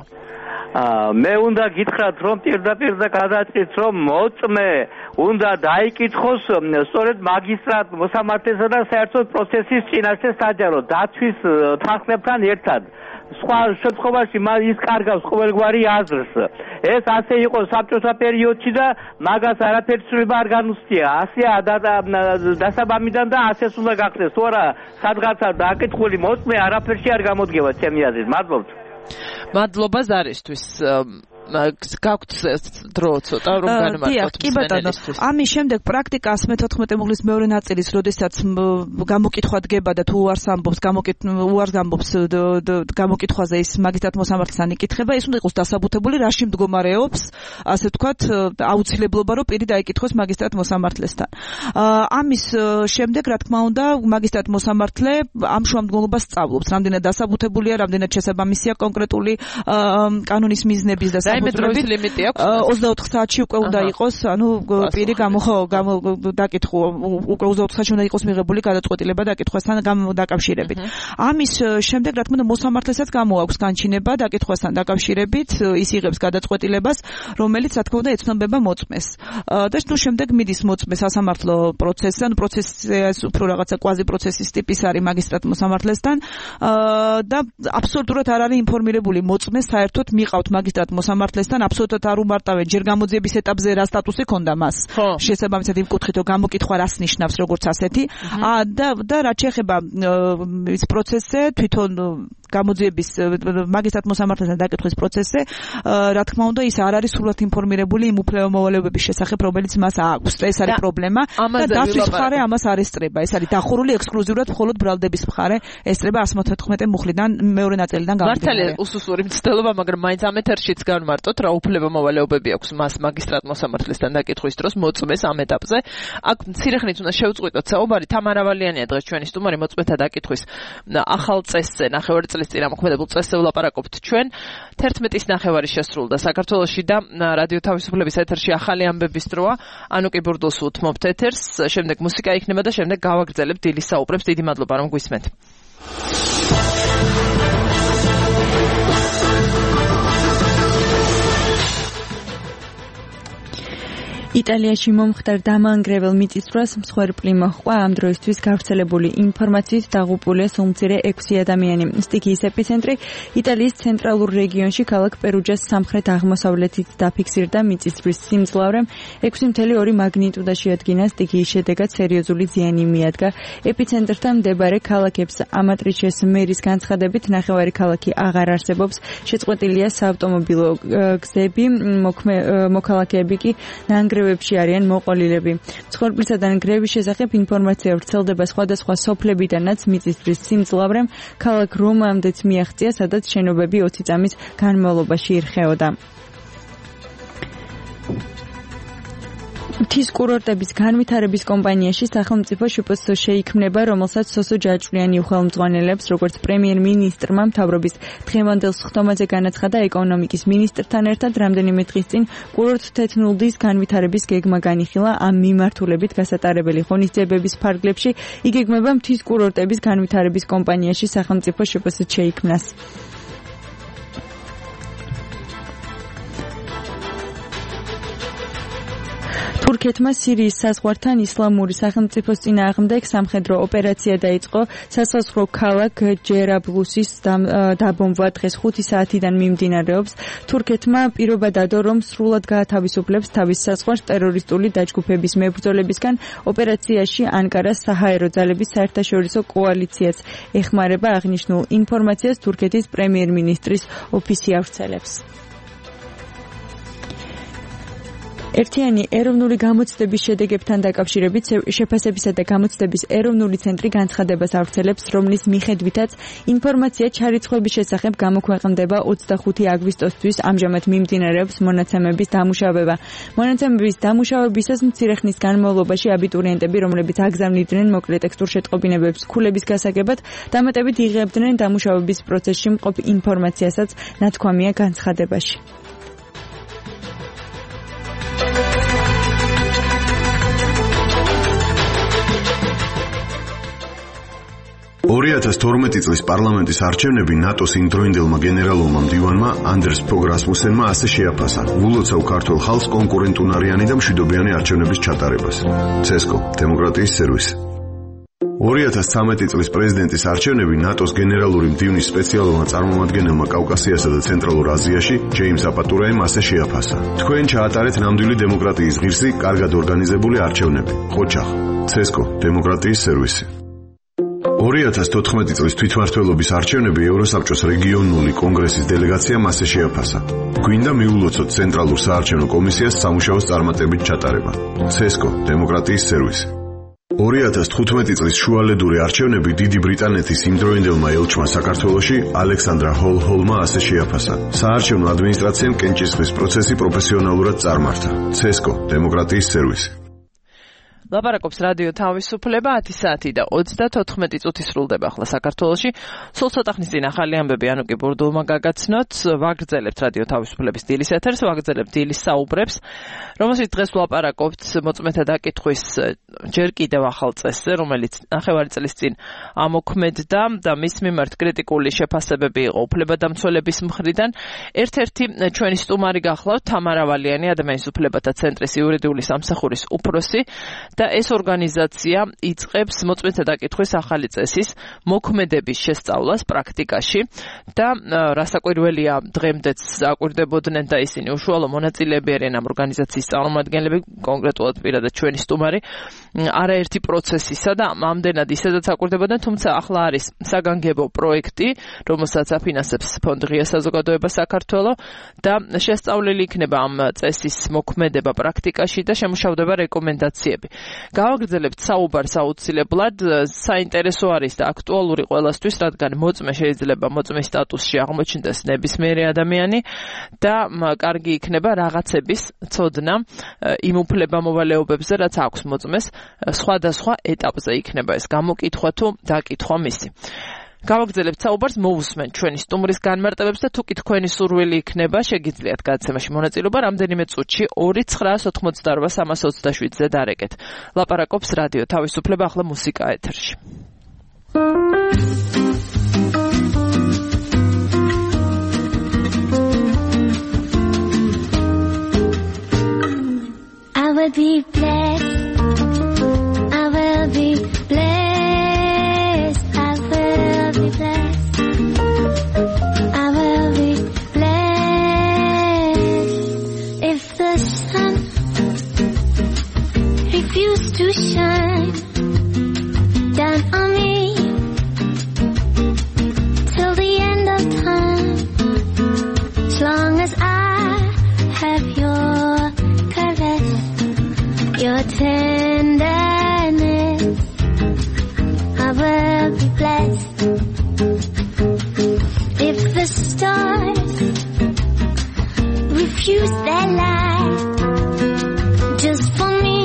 მე უნდა გითხრათ, რომ პირდაპირ და გადაწყით, რომ მოწმე უნდა დაიკითხოს სწორედ მაგისტრატ მოსამართლესა და საერთოდ პროცესის წინაშე საჯარო დაცვის თანხმებთან ერთად. სხვა შემთხვევაში ის კარგავს ყოველგვარი აზრს. ეს ასე იყო საბჭოთა პერიოდში და მაგას არაფერი ცვლილება არ განუცდია. ასეა დასაბამიდან და ასეც უნდა გახდეს. თუ არა, სადღაცა დაკითხული მოწმე არაფერში არ გამოდგება ჩემი აზრით. მადლობთ. მადლობა ზარისთვის. გაქვთ დრო ცოტა რომ განმარტოთ. კი ბატონო, ამის შემდეგ პრაქტიკა one fourteen მუხლის მეორე ნაწილის, როდესაც გამოკითხვა დგება და თუ უარს ამბობს, უარს ამბობს გამოკითხვაზე ის მაგისტრატ მოსამართლესთან იკითხება, ის უნდა იყოს დასაბუთებული, რაში მდგომარეობს, ასე ვთქვათ, აუცილებლობა, რომ პირი დაიკითხოს მაგისტრატ მოსამართლესთან. ამის შემდეგ, რა თქმა უნდა, მაგისტრატ მოსამართლე ამ შრომმდგომლობას სწავლობს, რამდენად დასაბუთებულია, რამდენად შესაბამისია კონკრეტული კანონის მიზნების და დროის ლიმიტი აქვს? ოცდაოთხ საათში უკვე უნდა იყოს, ანუ პირი გამო ხო დაკითხო, უკვე ოცდაოთხ საათში უნდა იყოს მიღებული გადაწყვეტილება დაკითხვასთან დაკავშირებით. ამის შემდეგ, რა თქმა უნდა, მოსამართლესაც გამოაქვს განჩინება დაკითხვასთან დაკავშირებით, ის იღებს გადაწყვეტილებას, რომელიც, რა თქმა უნდა, ეცნობება მოწმეს. და ნუ შემდეგ მიდის მოწმე სასამართლო პროცესზე, ანუ პროცესის უფრო რაღაცა კვაზი პროცესის ტიპის არის მაგისტრატ მოსამართლესთან და აბსოლუტურად არ არის ინფორმირებული მოწმე, საერთოდ მიყავთ მაგისტრატ მოსამართლესთან მოსამართლესთან აბსოლუტურად არ უმარტავენ ჯერ გამოძიების ეტაპზე რა სტატუსი ქონდა მას. შესაბამისად იმ კუთხით რომ გამოკითხვა რას ნიშნავს როგორც ასეთი და და რაც შეეხება ის პროცესზე თვითონ გამოძიების მაგისტრატ მოსამართლესთან დაკითხვის პროცესზე რა თქმა უნდა ის არ არის სრულად ინფორმირებული იმ უფლებამოვალეობების შესახებ რომელიც მას აქვს და ეს არის პრობლემა და დაცვის მხარე ამას არ ესწრება ეს არის დახურული ექსკლუზიურად მხოლოდ ბრალდების მხარე ესწრება one thirty-four მუხლიდან მეორე ნაწილიდან გამომდინარე. მართალია უსუსური მცდელობა მაგრამ მაინც ამ ეთერშიც განმარტოთ რა უფლებამოვალეობები აქვს მას მაგისტრატ მოსამართლესთან დაკითხვის დროს მოწმეს ამ ეტაპზე. აქ მცირე ხნით უნდა შევწყვიტოთ საუბარი თამარ ავალიანია დღეს ჩვენი სტუმარი მოწმეთა დაკითხვის ახალ წესზე ნახევარი წლის წინ ამოქმედებულ წესზე ვლაპარაკობთ ჩვენ. თერთმეტის ნახევარი შესრულდა საქართველოში და რადიო თავისუფლების ეთერში ახალი ამბების დროა. ანუკი ბურდულს უთმობთ ეთერს, შემდეგ მუსიკა იქნება და შემდეგ გავაგრძელებთ დილის საუბრებს. დიდი მადლობა რომ გვისმენთ. იტალიაში მომხდარ დამანგრეველ მიწისძვრას მსხვერპლი მოჰყვა ამ დროისთვის გავრცელებული ინფორმაციით დაღუპულია სულ მცირე ექვსი ადამიანი. სტიქიის ეპიცენტრი იტალიის ცენტრალურ რეგიონში ქალაქ პერუჯას სამხრეთ-აღმოსავლეთით დაფიქსირდა მიწისძვრის სიმძლავრე ექვსი ფاصლე ორი მაგნიტუდა შეადგინა. სტიქიის შედეგად სერიოზული ზიანი მიადგა. ეპიცენტრთან მდებარე ქალაქებს ამატრიჩეს მერის განცხადებით ნახევარი ქალაქი აღარ არსებობს. შეწყვეტილია საავტომობილო გზები, მოქალაქეები კი ნანგრევ არიან მოყოლილები. მსხვერპლისა და ნგრევის შესახებ ინფორმაცია ვრცელდება სხვადასხვა სოფლებიდანაც მიწისძვრის სიმძლავრემ ქალაქ რომამდეც მიაღწია, სადაც შენობები ოცი წამის განმავლობაში ირხეოდა. მთის კურორტების განვითარების კომპანიაში სახელმწიფო შპს შეიქმნება, რომელსაც სოსო ჯაჭვიანი უხელმძღვანელებს, როგორც პრემიერ-მინისტრმა მთავრობის დღევანდელ სხდომაზე განაცხადა ეკონომიკის მინისტრთან ერთად რამდენიმე დღის წინ კურორტ-თეთნულდის განვითარების გეგმა განიხილა. ამ მიმართულებით გასატარებელი ღონისძიებების ფარგლებში იგეგმება მთის კურორტების განვითარების კომპანიაში სახელმწიფო შპს შეიქმნას. თურქეთმა სირიის საზღვართან ისლამური სახელმწიფოს წინააღმდეგ სამხედრო ოპერაცია დაიწყო. სასაზღვრო ქალაქ ჯერაბლუსის დაბომბვა დღეს ხუთი საათიდან მიმდინარეობს. თურქეთმა პირობა დადო, რომ სრულად გაათავისუფლებს თავის საზღვარს ტერორისტული დაჯგუფების მებრძოლებისგან. ოპერაციაში ანკარას საჰაერო ძალების საერთაშორისო კოალიციაც ეხმარება. აღნიშნულ ინფორმაციას თურქეთის პრემიერ-მინისტრის ოფისი ავრცელებს. ერთიანი ეროვნული გამოცდების შედეგებთან დაკავშირებით შეფასებისა და გამოცდების ეროვნული ცენტრი განცხადებას ავრცელებს, რომლის მიხედვითაც ინფორმაცია ჩარიცხვების შესახებ გამოქვეყნდება ოცდახუთი აგვისტოსთვის. ამჟამად მიმდინარეობს მონაცემების დამუშავება. მონაცემების დამუშავებისას მცირე ხნის განმავლობაში აბიტურიენტები, რომლებიც აგზავნიდნენ მოკლე ტექსტურ შეტყობინებებს ქულების გასაგებად, დამატებით იღებდნენ დამუშავების პროცესში მყოფ ინფორმაციასაც, ნათქვამია განცხადებაში. ორი ათას თორმეტი წლის პარლამენტის არჩევნები ნატოს იმდროინდელმა გენერალურმა მდივანმა ანდერს ფოგ რასმუსენმა ასე შეაფასა ულოცავ ქართულ ხალხს კონკურენტუნარიანი და მშვიდობიანი არჩევნების ჩატარებას. ცესკო, დემოკრატიის სერვისი. ორი ათას ცხრამეტი წლის პრეზიდენტის არჩევნები ნატოს გენერალური მდივნის სპეციალურმა წარმომადგენელმა კავკასიასა და ცენტრალურ აზიაში ჯეიმს აპატურაემ ასე შეაფასა. თქვენ ჩაატარეთ ნამდვილი დემოკრატიის ღირსი, კარგად ორგანიზებული არჩევნები. ხოჩახ, ცესკო, დემოკრატიის სერვისი. ორი ათას თოთხმეტი წლის თვითმმართველობის არჩევნები ევროსაბჭოს რეგიონული კონგრესის დელეგაციამ ასე შეაფასა. გვინდა მიულოცოთ ცენტრალურ საარჩევნო კომისიას სამუშაოს წარმატებით ჩატარება. ცესკო, დემოკრატიის სერვისი. ორი ათას თხუთმეტი წლის შუალედური არჩევნები დიდი ბრიტანეთის იმდროინდელმა ელჩმა საქართველოში ალექსანდრა ჰოლ-ჰოლმა ასე შეაფასა. საარჩევნო ადმინისტრაციამ კენჭისყრის პროცესი პროფესიონალურად წარმართა. ცესკო, დემოკრატიის სერვისი. ლაპარაკობს რადიო თავისუფლება ათი საათი და ოცდათოთხმეტი წუთი სრულდება ახლა საქართველოში. სულ ცოტა ხნის წინ ახალი ამბები ანუკი ბურდულმა გაგაცნოთ. ვაგრძელებთ რადიო თავისუფლების დილის ეთერს, ვაგრძელებთ დილის საუბრებს, რომელშიც დღეს ვლაპარაკობთ მოწმეთა დაკითხვის ჯერ კიდევ ახალ წესზე, რომელიც ნახევარი წლის წინ ამოქმედდა და მის მიმართ კრიტიკული შეფასებები იყო უფლებადამცველების მხრიდან. ერთ-ერთი ჩვენი სტუმარი გახლავთ თამარ ავალიანი, ადამიანის უფლებათა ცენტრის იურიდიული სამსახურის უფროსი. და ეს ორგანიზაცია იწყებს მოწმეთა დაკითხვის ახალი წესის მოქმედების შესწავლას პრაქტიკაში და რასაკვირველია დღემდეც აკვირდებოდნენ და ისინი უშუალო მონაწილეები არიან ამ ორგანიზაციის წარმომადგენლები, კონკრეტულად პირადად ჩვენი სტუმარი, არაერთი პროცესისა და ამდენად ისედაც აკვირდებოდნენ, თუმცა ახლა არის საგანგებო პროექტი, რომელსაც აფინანსებს ფონდ ღია საზოგადოება საქართველო და შესწავლილი იქნება ამ წესის მოქმედება პრაქტიკაში და შემუშავდება რეკომენდაციები. გავაგრძელებთ საუბარს აუცილებლად, საინტერესო არის და აქტუალური ყველასთვის, რადგან მოწმე შეიძლება მოწმის სტატუსში აღმოჩნდეს ნებისმიერი ადამიანი და კარგი იქნება რაღაცების ცოდნა იმ უფლება-მოვალეობებზე, რაც აქვს მოწმეს, სხვადასხვა ეტაპზე იქნება ეს გამოკითხვა თუ დაკითხვა მისი. გავაგრძელებთ საუბარს, მოვუსმენ ჩვენი სტუმრის განმარტებებს და თუ კი თქვენი სურვილი იქნება, შეგიძლიათ გადაცემაში მონაწილეობა რამდენიმე წუთში ორი ცხრაას ოთხმოცდაორ სამას ოცდაშვიდზე დარეკეთ. ლაპარაკობს რადიო თავისუფლება, ახლა მუსიკა ეთერში. I will be blessed. I will be blessed. I will be blessed. I will be blessed. If the sun refused to shine down on me till the end of time, as long as I have your caress, your tenderness, I will be blessed. If the stars refuse their light just for me,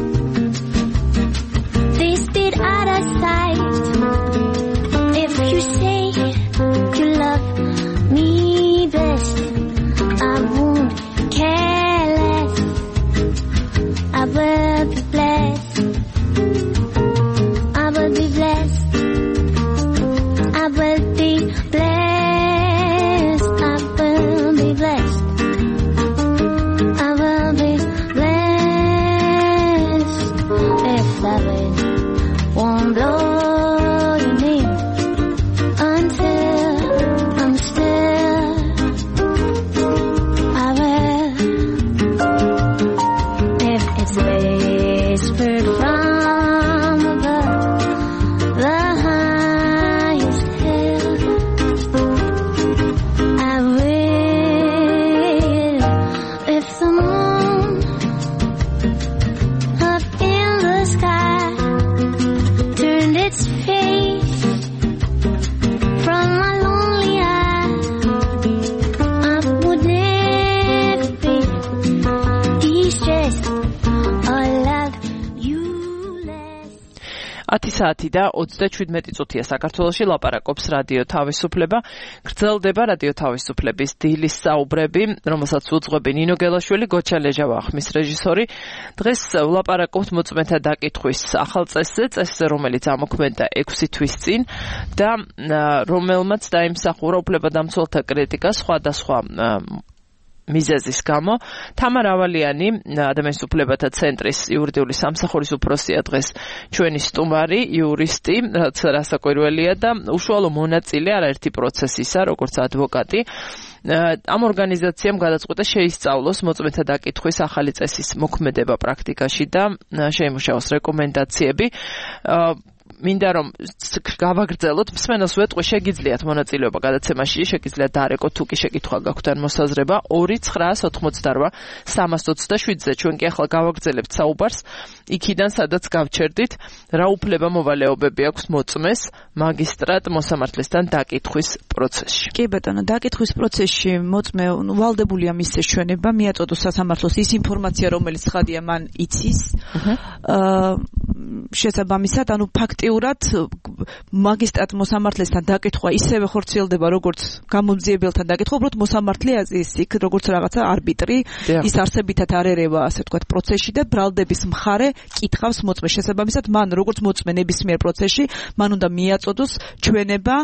they stayed out of sight. If you say you love me best, I won't care less. I will be blessed. I will be blessed. I will be blessed. I will be blessed. I will be blessed. If the wind won't blow your name until I'm still, I will. If it's whispered from above the highest hill, I will. If the moon up in the sky turned its face from my lonely eye, I would never be distressed or love you less. ათი საათი და ოცდაშვიდმეტი წუთია საქართველოში, ლაპარაკობს რადიო თავისუფლება. გრძელდება რადიო თავისუფლების დილის საუბრები, რომელსაც უძღვები ნინო გელაშვილი, გოჩა ლეჟავა ხმის რეჟისორი. დღეს ვლაპარაკობთ მოწმეთა დაკითხვის ახალ წესზე, წესზე, რომელიც ამოქმედდა ექვსი თვის წინ და რომელმაც დაიმსახურა უფლებადამცველთა კრიტიკა სხვადასხვა მიზეზის გამო. თამარ ავალიანი, ადამიანის უფლებათა ცენტრის იურიდიული სამსახურის უფროსია დღეს ჩვენი სტუმარი, იურისტი, რაც რასაკვირველია და უშუალო მონაწილე არაერთი პროცესისა, როგორც ადვოკატი. ამ ორგანიზაციამ გადაწყვიტა შეისწავლოს მოწმეთა დაკითხვის ახალი წესის მოქმედება პრაქტიკაში და შეიმუშაოს რეკომენდაციები. მინდა რომ გავაგრძელოთ, მსმენელს ვეტყვი, შეგიძლიათ მონაწილეობა გადაცემაში, შეგიძლიათ დარეკოთ, თუ კი შეკითხვა გაქვთ ან მოსაზრება ორი ცხრაას ოთხმოცდაორ სამას ოცდაშვიდზე. ჩვენ კი ახლა გავაგრძელებთ საუბარს იქიდან, სადაც გავჩერდით, რა უფლება-მოვალეობები აქვს მოწმეს მაგისტრატ მოსამართლესთან დაკითხვის პროცესში. კი ბატონო, დაკითხვის პროცესში მოწმე ვალდებულია მის შეშვენება, მიაწოდოს სასამართლოს ის ინფორმაცია, რომელიც ხადია მან იცის. აა შესაბამისად, ანუ ფაქტიურად მაგისტრატ მოსამართლესთან დაკითხვა ისევე ხორციელდება როგორც გამოძიებელთან დაკითხვა, უბრალოდ მოსამართლე ის იქ როგორც რაღაცა არბიტრი, ის არსებითად არ ერევა, ასე ვთქვათ, პროცესში და ბრალდების მხარე კითხავს მოწმეს შესაბამისად, მან როგორც მოწმე ნებისმიერ პროცესში, მან უნდა მიაწოდოს ჩვენება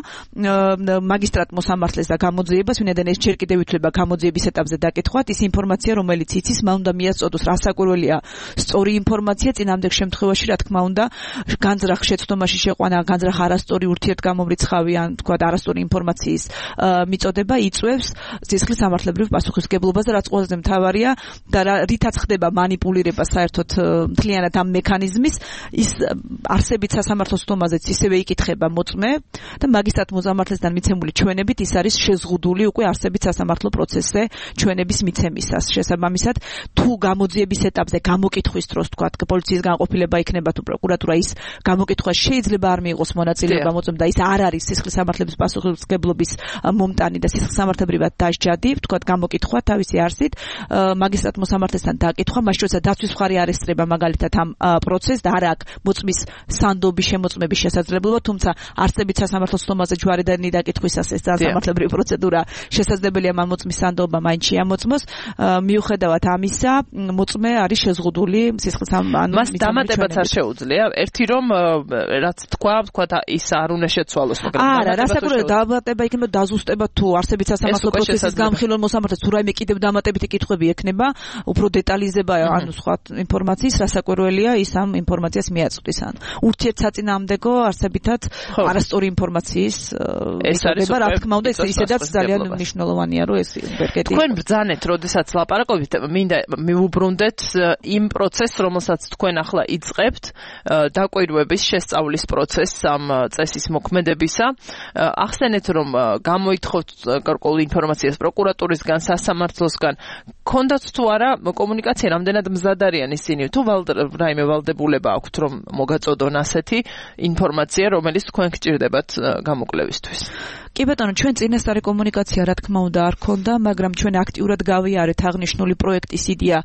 მაგისტრატ მოსამართლეს და გამოძიებას, ვინაიდან ეს ჯერ კიდევ ითვლება გამოძიების ეტაპზე დაკითხვად, ის ინფორმაცია, რომელიც იცის, მან უნდა მიაწოდოს, რასაკვირველია, სწორი ინფორმაცია, წინამდელ შემთხვევაში, რა თქმა უნდა, განზრახ შეცდომაში შეყვანა, განზრახ არასწორი ურთიერთგამომრიცხავი, ან თქვათ არასწორი ინფორმაციის მიწოდება იწვევს სისხლის სამართლებრივ პასუხისმგებლობას და რაც ყველაზე მთავარია და რითაც ხდება მანიპულირება საერთოდ მთლიანად ამ მექანიზმის, ის არსებით სასამართლო სხდომაზეც ისევე იკითხება მოწმე და მაგისტრატ მოსამართლესთან მიცემული ჩვენებით ის არის შეზღუდული უკვე არსებით სასამართლო პროცესზე ჩვენების მიცემისას. შესაბამისად, თუ გამოძიების ეტაპზე გამოკითხვის დროს თქვათ, პოლიციის განყოფილება იქნება თუ პროკურატურა, ის გამოკითხვა შეიძლება არ მიიღოს მონაწილეობა მოწმე და ის არ არის სისხლის სამართლების პასუხისმგებლობის მომტანი და სისხლის სამართლებრივად დასჯადი, თქვათ, გამოკითხვა თავისი არსით, მაგისტრატ მოსამართლესთან დაკითხვა, მას შორისა დაცვის მხარე არ ესწრება მაგალითად ამ პროცესს და არ აქვს მოწმის სანდობის შემოწმების შესაძლებლობა, თუმცა არსებით სასამართლო სხდომაზე ჯვარედანი დაკითხვისას ეს სასამართლებრივი პროცედურა შესაძლებელია მან მოწმის სანდობა მაინც შეამოწმოს. მიუხედავად ამისა, მოწმე არის შეზღუდული სისხლის ანუ მას დამატებაც არ შეუძლია. ერთი რომ რაც თქვა, თქვა ის არ უნდა შეცვალოს, მაგრამ არა, რასაკვირველია დამატება იქნება დაზუსტება თუ არსებით სასამართლო პროცესის გამხილველ მოსამართლეს თუ რაიმე კიდევ დამატებითი კითხვები ექნება, უფრო დეტალიზება ანუ სხვა ინფორმაციის, რასაკვირველია ის ამ ინფორმაციას მიაწვდის. ანუ ურთიერთსაწინააღმდეგო არსებითად არასწორი ინფორმაციის ესება, რა თქმა უნდა, ისედაც ძალიან მნიშვნელოვანია, რომ ეს ვერკეტი. თქვენ ბრძანეთ, როდესაც ლაპარაკობთ, მინდა მივუბრუნდეთ იმ პროცესს, რომელსაც თქვენ ახლა იწყებთ, დაკვირვების შესწავლის პროცესს ამ წესის მოქმედებისა. ახსენეთ, რომ გამოითხოვთ გარკვეულ ინფორმაციას პროკურატურისგან, სასამართლოსგან, ქონდათ თუ არა კომუნიკაცია, რამდენად მზად არიან ისინი, თუ რაიმე ვალდებულება აქვთ, რომ მოგაწოდონ ასეთი ინფორმაცია, რომელიც თქვენ გჭირდებათ გამოკვლევისთვის. კი ბატონო, ჩვენ წინასწარი კომუნიკაცია რა თქმა უნდა არ ქონდა, მაგრამ ჩვენ აქტიურად გავიარეთ აღნიშნული პროექტის იდეა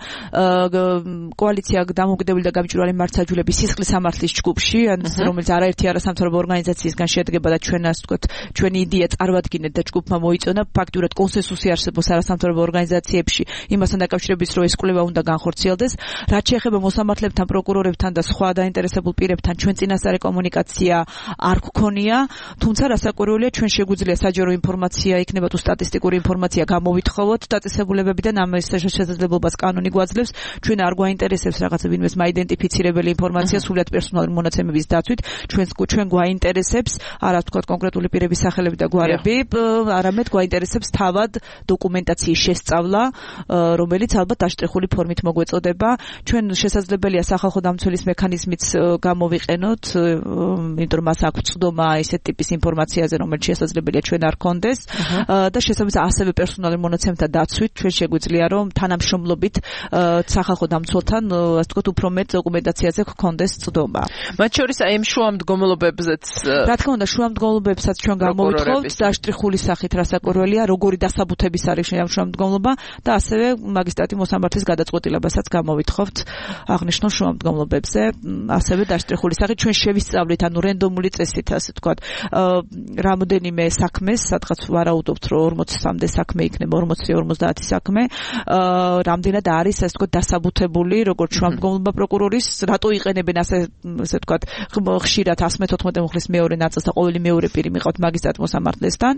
კოალიცია დამოუკიდებელი და გამჭვირვალე მართლმსაჯულების სისხლის სამართლის ჯგუფში, რომელიც არაერთი არასამთავრობო ორგანიზაციისგან შედგება და ჩვენ ასე ვთქვათ, ჩვენი იდეა წარვადგინეთ და ჯგუფმა მოიწონა. ფაქტურად კონსენსუსი არსებობს არასამთავრობო ორგანიზაციებში იმასთან დაკავშირებით, რომ ეს კვლევა უნდა განხორციელდეს. რაც შეეხება მოსამართლებთან, პროკურორებთან და სხვა დაინტერესებულ პირებთან, ჩვენ წინასწარი კომუნიკაცია არ გქონია, თუმცა რასაკვირველია, ჩვენ შეგვიძლია საჯარო ინფორმაცია იქნება თუ სტატისტიკური ინფორმაცია გამოვითხოვოთ დაწესებულებებიდან, ამის შესაძლებლობას კანონი გვაძლევს. ჩვენ არ გვაინტერესებს რაღაცა ვინმეს მაიდენტიფიცირებელი ინფორმაცია სრულად პერსონალური მონაცემების დაცვით, ჩვენს ჩვენ გვაინტერესებს არა ვთქვათ კონკრეტული პირების სახელები და გვარები, არამედ გვაინტერესებს თავად დოკუმენტაციის შესწავლა, რომელიც ალბათ დაშტრიხული ფორმით მოგვეწოდება. ჩვენ შესაძლებელია სახალხო დამცველის მექანიზმიც გამოვიყენოთ, იმიტომ რომ მას აქვს წვდომა ესეთ ტიპის ინფორმაციაზე, რომელიც შესაძლებელია ჩვენ არ გქონდეს და შესაძლოა ასევე პერსონალური მონაცემთა დაცვით ჩვენ შეგვიძლია რომ თანამშრომლობით სახალხო დამცველთან ასე ვთქვათ უფრო მეტ დოკუმენტაციაზე გქონდეს წვდომა. მათ შორის აი ამ შუამდგომლობებზეც რა თქმა უნდა შუამდგომლობებსაც ჩვენ გამოვითხოვთ დაშტრიხული სახით, რასაკვირველია, როგორი დასაბუთების არის ამ შუამდგომლობა და ასევე მაგისტრატი მოსამართლის გადაწყვეტილებასაც გამოვითხოვთ აღნიშნულ შუამდგომლობებზე, ასევე დაშტრიხული სახით ჩვენ შევისწავლით, ანუ რენდომული წესით ასე ვთქვათ, რამოდენიმე საქმეს, სადღაც ვარაუდობთ, რომ ორმოცამდე საქმე იქნება, ორმოცი ორმოცდაათი საქმე, რამდენად არის ასე ვთქვათ დასაბუთებული, როგორც შუამდგომლობა პროკურორის, რატო იყენებენ ასე ასე ვთქვათ, ხშირად εκατს მეთოთხმეტე მუხლის მეორე ნაწილს და ყოველი მეორე პირი მიყავთ მაგისტრატ მოსამართლესთან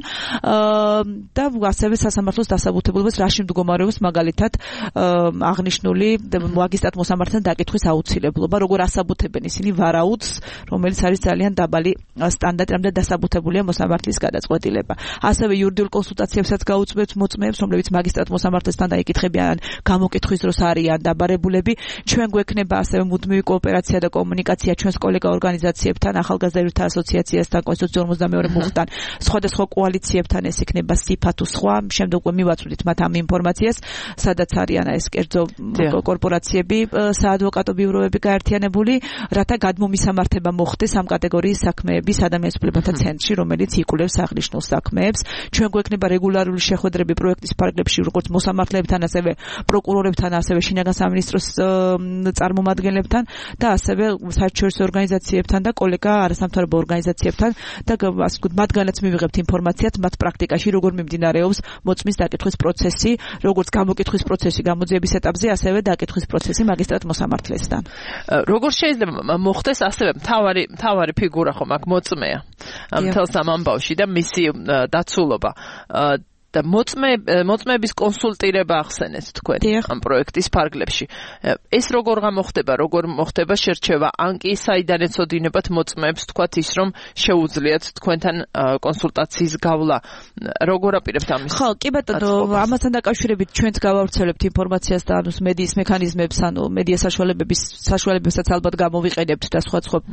და ასევე სასამართლოს დასაბუთებულებას რაში მდგომარეობს მაგალითად აღნიშნული მაგისტრატ მოსამართლესთან დაკითხვის აუცილებლობა, როგორ ასაბუთებენ ისინი ვარაუდს, რომელიც არის ძალიან დაბალი სტანდარტი, რამდენად დასაბუთებულია მოსამართლის გადაწყვეტილება. ასევე იურიდიულ კონსულტაციებსაც გაუწევთ მოწმეებს, რომლებიც მაგისტრატ მოსამართლესთან დაიკითხებიან გამოკითხვის დროს არიან დაბარებულები. ჩვენ გვექნება ასევე მუდმივი კოოპერაცია და კომუნიკაცია ჩვენს კოლეგა ორგანიზაციებთან, ახალგაზრდათა ასოციაციასთან, კონსტიტუციის ორმოცდამეორე მუხტთან, სხვადასხვა კოალიციებთან, ეს იქნება სიფა თუ სხვა. შემდეგ უკვე მივაწვდით მათ ამ ინფორმაციას, სადაც არიან ეს კერძო კორპორაციები, საადვოკატო ბიუროები გაერთიანებული, რათა გადმომისამართება მოხდეს ამ კატეგორიის საქმეების ადამიანის უფლებათა ცენტრში, რომელიც იკვლევს აღნიშნულ საქმეებს. ჩვენ გვექნება რეგულარული შეხვედრები პროექტის ფარგლებში, როგორც მოსამართლებთან, ასევე პროკურორებთან, ასევე შინაგან სამინისტროს წარმომადგენლებთან და ასევე საერთაშორისო ორგანიზაციებთან და კოლეგა არასამთავრობო ორგანიზაციებთან და ასე ვთქვათ, მათგანაც მივიღებთ ინფორმაციას მათ პრაქტიკაში როგორ მიმდინარეობს მოწმის დაკითხვის პროცესი, როგორც გამოკითხვის პროცესი გამოძიების ეტაპზე, ასევე დაკითხვის პროცესი მაგისტრატ მოსამართლესთან. როგორ შეიძლება მოხდეს ასევე მთავარი მთავარი ფიგურა ხომ აქ მოწმეა მთელს ამ ამბავში და მისი დაცულობა და მოწმე მოწმეების კონსულტირება ახსენეთ თქვენ ამ პროექტის ფარგლებში. ეს როგორ გამოხდება, როგორ მოხდება შერჩევა, ან კი საიდან ეცოდინებათ მოწმეებს თქვათ ის რომ შეუძლიათ თქვენთან კონსულტაციის გავლა. როგორ აპირებთ ამის? ხო, კი ბატონო, ამასთან დაკავშირებით ჩვენც გავავრცელებთ ინფორმაციას და ანუ მედიის მექანიზმებს, ანუ მედია საშუალებების საშუალებებსაც ალბათ გამოვიყენებთ და სხვა სხვა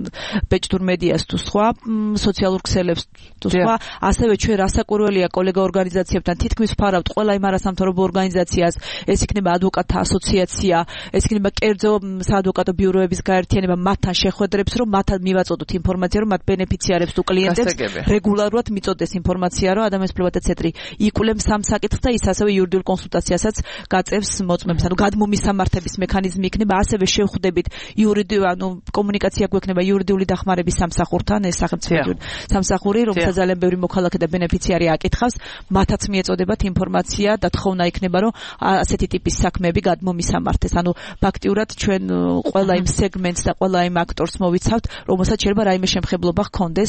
ბეჭდურ მედიას თუ სხვა სოციალურ ქსელებს თუ სხვა, ასევე ჩვენ რასაკვირველია კოლეგა ორგანიზაციებთან თითქმის ვფარავთ ყველა იმ არასამთავრობო ორგანიზაციას, ეს იქნება ადვოკატთა ასოციაცია, ეს იქნება კერძო საადვოკატო ბიუროების გაერთიანება, მათთან შეხვედრებს, რომ მათთან მივაწოდოთ ინფორმაცია, რომ მათ ბენეფიციარებს თუ კლიენტებს რეგულარულად მიწოდეს ინფორმაცია, რომ ადამიანის უფლებათა ცენტრი იკვლევს სამ საკითხს და ის ასევე იურიდიულ კონსულტაციასაც გაწევს მოწმეებს, ანუ გადმომისამართების მექანიზმი იქნება, ასევე შევხვდებით იურიდიულ, ანუ კომუნიკაცია გვექნება იურიდიული დახმარების სამსახურთან, ეს სახელმწიფო სამსახური, რომელსაც ძალიან ბევრი მოქალაქე და ბენეფიციარი აკითხავს, მათაც მიეწოდებათ ინფორმაცია და თხოვნა იქნება, რომ ასეთი ტიპის საქმეები გადმომისამართეს. ანუ ფაქტიურად ჩვენ ყველა იმ სეგმენტს და ყველა იმ აქტორს მოვიცავთ, რომელსაც შეიძლება რაიმე შემხებლობა ჰქონდეს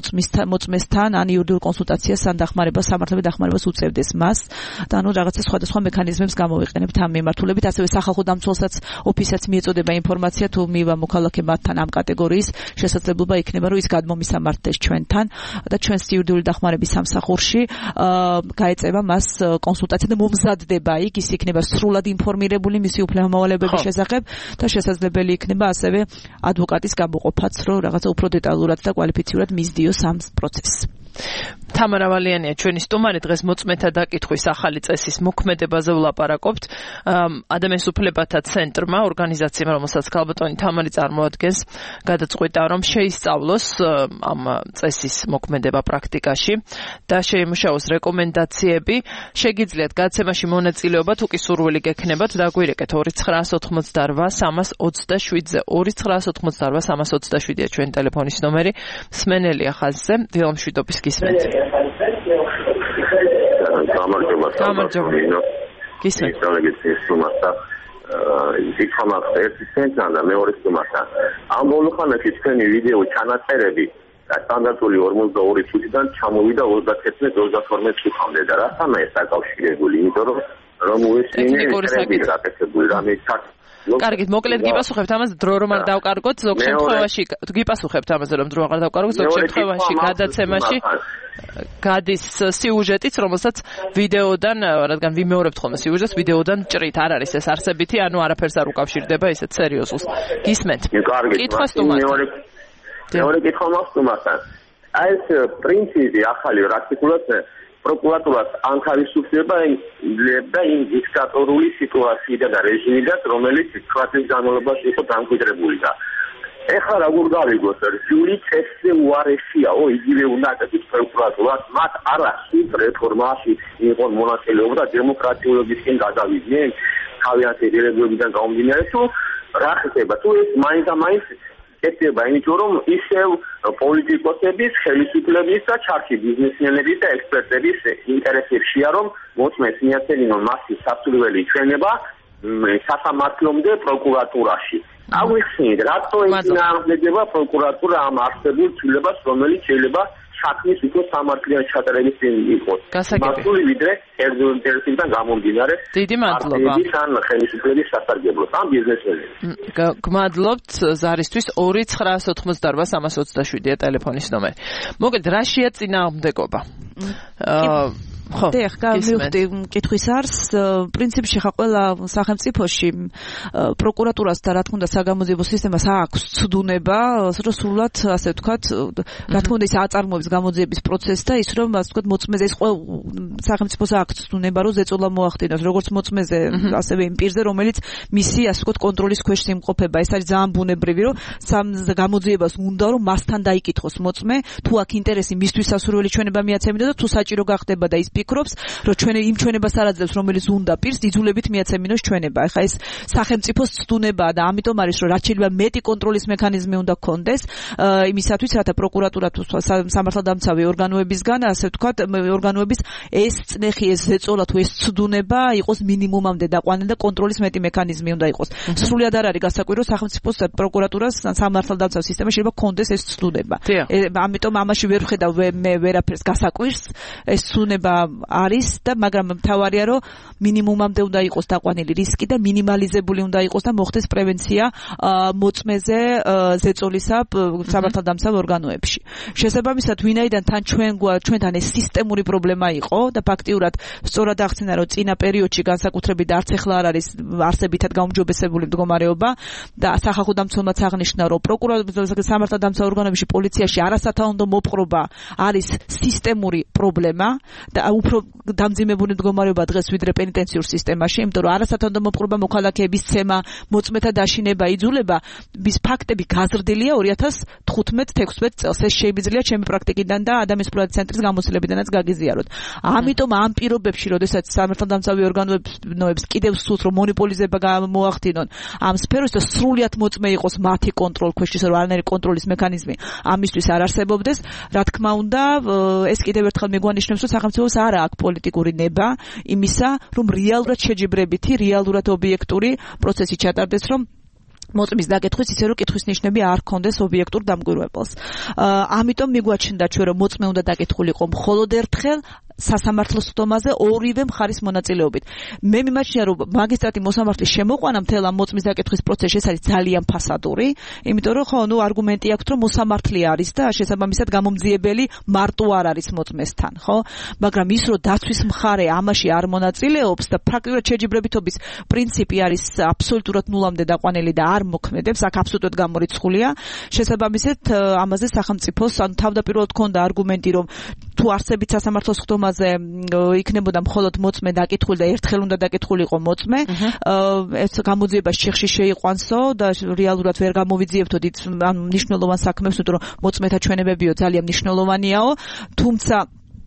მოწმესთან, ან იურიდიულ კონსულტაციას, ან დახმარებას, სამართლებრივ დახმარებას უწევდეს მას. და ანუ რაღაცა სხვადასხვა მექანიზმებს გამოვიყენებთ ამ მიმართულებით, ასევე სახალხო დამცველსაც ოფისსაც მიეწოდება ინფორმაცია, თუ მივა მოქალაქე მათთან ამ კატეგორიის შესაძლებლობა იქნება, რომ ის გადმომისამართეს ჩვენთან და ჩვენს იურიდიული დახმარების სამსახურში გაეწევა მას კონსულტაცია და მომზადდება იქ, ის იქნება სრულად ინფორმირებული მისი უფლებამოვალეობების შესახებ და შესაძლებელი იქნება ასევე ადვოკატის გამოყოფაც, რომ რაღაცა უფრო დეტალურად და კვალიფიციურად მისდიოს ამ პროცესს. თამარა ვალიანია ჩვენი სტუმარი, დღეს მოწმეთა დაკითხვის ახალი წესის მოქმედებაზე ვლაპარაკობთ. ადამიანის უფლებათა ცენტრმა, ორგანიზაციამ, რომელსაც ქალბატონი თამარი წარმოადგენს, გადაწყვიტა, რომ შეისწავლოს ამ წესის მოქმედება პრაქტიკაში და შეიმუშაოს რეკომენდაციები. შეგიძლიათ გაცემაში მონაწილეობა, თუ კი სურვილი გექნებათ, დაგვირეკეთ ორი ცხრაას ოთხმოცდარვა სამას ოცდაშვიდზე. ორი ცხრაას ოთხმოცდარვა სამას ოცდაშვიდია ჩვენი ტელეფონის ნომერი. მსმენელია ხაზზე, დილამშვიდობის გისმენთ. გამარჯობა. გამარჯობა. გისმენთ. იქნება ერთი ცენტრთან და მეორე სტუმართან. ამ ბოლო ხანაში თქვენი ვიდეო ჩანაწერები სტანდარტული ორმოცდაორი წუთიდან ჩამოვიდა ოცდაათი ოცდათორმეტ წუთამდე და რასამა ეს დაკავშირებული, იმიტომ რომ რომ უესმინე რაკეთებული რამე ჩართული. კარგით, მოკლედ გიპასუხებთ ამაზე, დრო რომ არ დავკარგოთ, ზოგ შემთხვევაში გიპასუხებთ ამაზე, რომ დრო აღარ დავკარგოთ, ზოგ შემთხვევაში გადაცემაში გადის სიუჟეტიც, რომელსაც ვიდეოდან, რადგან ვიმეორებთ ხოლმე სიუჟეტს, ვიდეოდან ჭრით, არ არის ეს არსებითი, ანუ არაფერს არ უკავშირდება ესეთ სერიოზულს. გისმენთ. კითხვა სტუმართან. მეორე კითხვა მაქვს სტუმართან. აი ეს პრინციპი ახალი პრაქტიკულად პროკურატურას ანთავისუფლება და იმ დიქტატორული სიტუაციიდან და რეჟიმიდან, რომელიც კვარტის განმავლობაში იყო დამკვიდრებული და ეხლა როგორ გავიგოთ, რჯული წესზე უარესიაო, იგივე უნდა აკეთოს პროკურატურას, მათ არასდროს რეფორმაში იყო მონაწილეობა და დემოკრატიულობისკენ გადავიდნენ თავიანთი დირექტორებიდან გამომდინარე, თუ რა ხდება, თუ ეს მაინც და მაინც კეთდება, იმიტომ რომ ისევ პოლიტიკოსების, ხელისუფლების და ჩართი ბიზნესმენების და ექსპერტების ინტერესებშია, რომ მოწმეს მიაცედინონ მასის სასურველი ჩვენება სასამართლომდე პროკურატურაში. აღვიხსნით, რატო ეწინააღმდეგება პროკურატურა ამ არსებულ ცვლილებას, რომელიც შეიძლება საქმის უფრო სამართლიან ჩატარების წინ იყოს. მასული ვიდრე კერძო ინტერესებიდან გამომდინარე. დიდი მადლობა. ან ხელისუფლების სასარგებლოდ, ან ბიზნესმენების. გმადლობთ ზარისთვის ორი ცხრაას ოთხმოცდარვა სამას ოცდაშვიდია ტელეფონის ნომერი. მოგეთ რა შეაწინააღმდეგობა? აა ხო, დიახ, გამივხვდი კითხვის არს. პრინციპში ხა ყველა სახელმწიფოში პროკურატურას და რა თქმა უნდა საგამოძიებო სისტემას აქვს ცდუნება, რომ სრულად, ასე ვთქვათ, რა თქმა უნდა ის აწარმოებს გამოძიების პროცესს და ის რომ, ასე ვთქვათ, მოწმეზე ის ყველა სახელმწიფოს აქვს ცდუნება, რომ ზეწოლა მოახდინოს, როგორც მოწმეზე, ასევე იმ პირზე, რომელიც მისი, ასე ვთქვათ, კონტროლის ქვეშ იმყოფება. ეს არის ძალიან ბუნებრივი, რომ გამოძიებას უნდა, რომ მასთან დაიკითხოს მოწმე, თუ აქ ინტერესი მისთვის სასურველი ჩვენება მიაცემდა და თუ საჭირო გახდება და ის ფიქრობს, რომ ჩვენ იმ ჩვენებას არ აძლევს, რომელიც უნდა პირს იძულებით მიაცემინოს ჩვენება. ეხლა ეს სახელმწიფოს ცდუნებაა და ამიტომ არის, რომ რაც შეიძლება მეტი კონტროლის მექანიზმი უნდა გქონდეს იმისათვის, რათა პროკურატურა თუ სამართალდამცავი ორგანოებისგან, ასე ვთქვათ, ორგანოების ეს წნეხი, ეს ზეწოლა თუ ეს ცდუნება იყოს მინიმუმამდე დაყვანილი და კონტროლის მეტი მექანიზმი უნდა იყოს. სრულად არ არის გასაკვირო სახელმწიფოს პროკურატურას სამართალდამცავ სისტემაში შეიძლება გქონდეს ეს ცდუნება. ამიტომ ამაში ვერ ვხედავ მე ვერაფერს გასაკვირს, ეს ცდუნება არის და მაგრამ მთავარია რომ მინიმუმამდე უნდა იყოს დაყვანილი რისკი და მინიმალიზებული უნდა იყოს და მოხდეს პრევენცია მოწმეზე ზეწოლისა სამართალდამცავ ორგანოებში. შესაბამისად, ვინაიდან თან ჩვენ ჩვენთან ეს სისტემური პრობლემა იყო და ფაქტიურად სწორად აღწერა, რომ წინა პერიოდში განსაკუთრებით არც ახლა არ არის არსებითად გაუმჯობესებული მდგომარეობა და სახალხო დამცველმაც აღნიშნა, რომ პროკურატურა სამართალდამცავ ორგანოებში პოლიციაში არასათაუნდო მოპყრობა არის სისტემური პრობლემა და უფრო დამძიმებული მდგომარეობა დღეს ვიდრე პენიტენციურ სისტემაში, იმიტომ რომ არასათაუნდო მოპყრობა, მოქალაქეების ცემა, მოწმეთა დაშინება, იძულება, ის ფაქტები გაზრდილია ორი ათას თხუთმეტ თექვსმეტ წელს. ეს შეიძლება ჩემი პრაქტიკიდან და ადამიანის პროექტ ცენტრის გამოცდილებიდანაც გაგიზიაროთ. ამიტომ ამ პირობებში, როდესაც სამართალდამცავი ორგანოებს კიდევ სურს რომ მონოპოლიზება მოახდინონ ამ სფეროს და სრულად მოწმე იყოს მათი კონტროლ ქვეშ, ისე რომ არანაირი კონტროლის მექანიზმი ამისთვის არ არსებობდეს, რა თქმა უნდა, ეს კიდევ ერთხელ მეგვანიშნებს, რომ სახელმწიფოს არ აქვს პოლიტიკური ნება იმისა, რომ რეალურად შეჯიბრებითი, რეალურად ობიექტური პროცესი ჩატარდეს, რომ მოწმის დაკითხვის ისე რომ კითხვის ნიშნები არ ქონდეს ობიექტურ დამკვირვებელს. ამიტომ მიგვაჩნდა ჩვენ რომ მოწმე უნდა დაკითხულიყო მხოლოდ ერთხელ სასამართლო სხდომაზე ორივე მხარის მონაწილეობით. მე მიმაჩნია რომ მაგისტრატი მოსამართლის შემოყვანა მთელ ამ მოწმის დაკითხვის პროცესში ეს არის ძალიან ფასადური, იმიტომ რომ ხო, ნუ არგუმენტი აქვს რომ მოსამართლე არის და შესაბამისად გამომძიებელი მარტო არ არის მოწმესთან, ხო? მაგრამ ის რომ დაცვის მხარე ამაში არ მონაწილეობს და პრაქტიკულად შეჯიბრებითობის პრინციპი არის აბსოლუტურად ნულამდე დაყვანილი და არ მოქმედებს, აქ აბსოლუტურად გამორიცხულია. შესაბამისად ამაზე სახელმწიფოს ან თავდაპირველად ქონდა არგუმენტი რომ თუ არსებით სასამართლო სხდომაზე იქნებოდა მხოლოდ მოწმე დაკითხული და ერთხელ უნდა დაკითხულიყო მოწმე, ეს გამოძიება შეხში შეიყვანსო და რეალურად ვერ გამოვიძიებთო დიდ მნიშვნელოვან საქმებს, იმიტომ რომ მოწმეთა ჩვენებებიო ძალიან მნიშვნელოვანიაო, თუმცა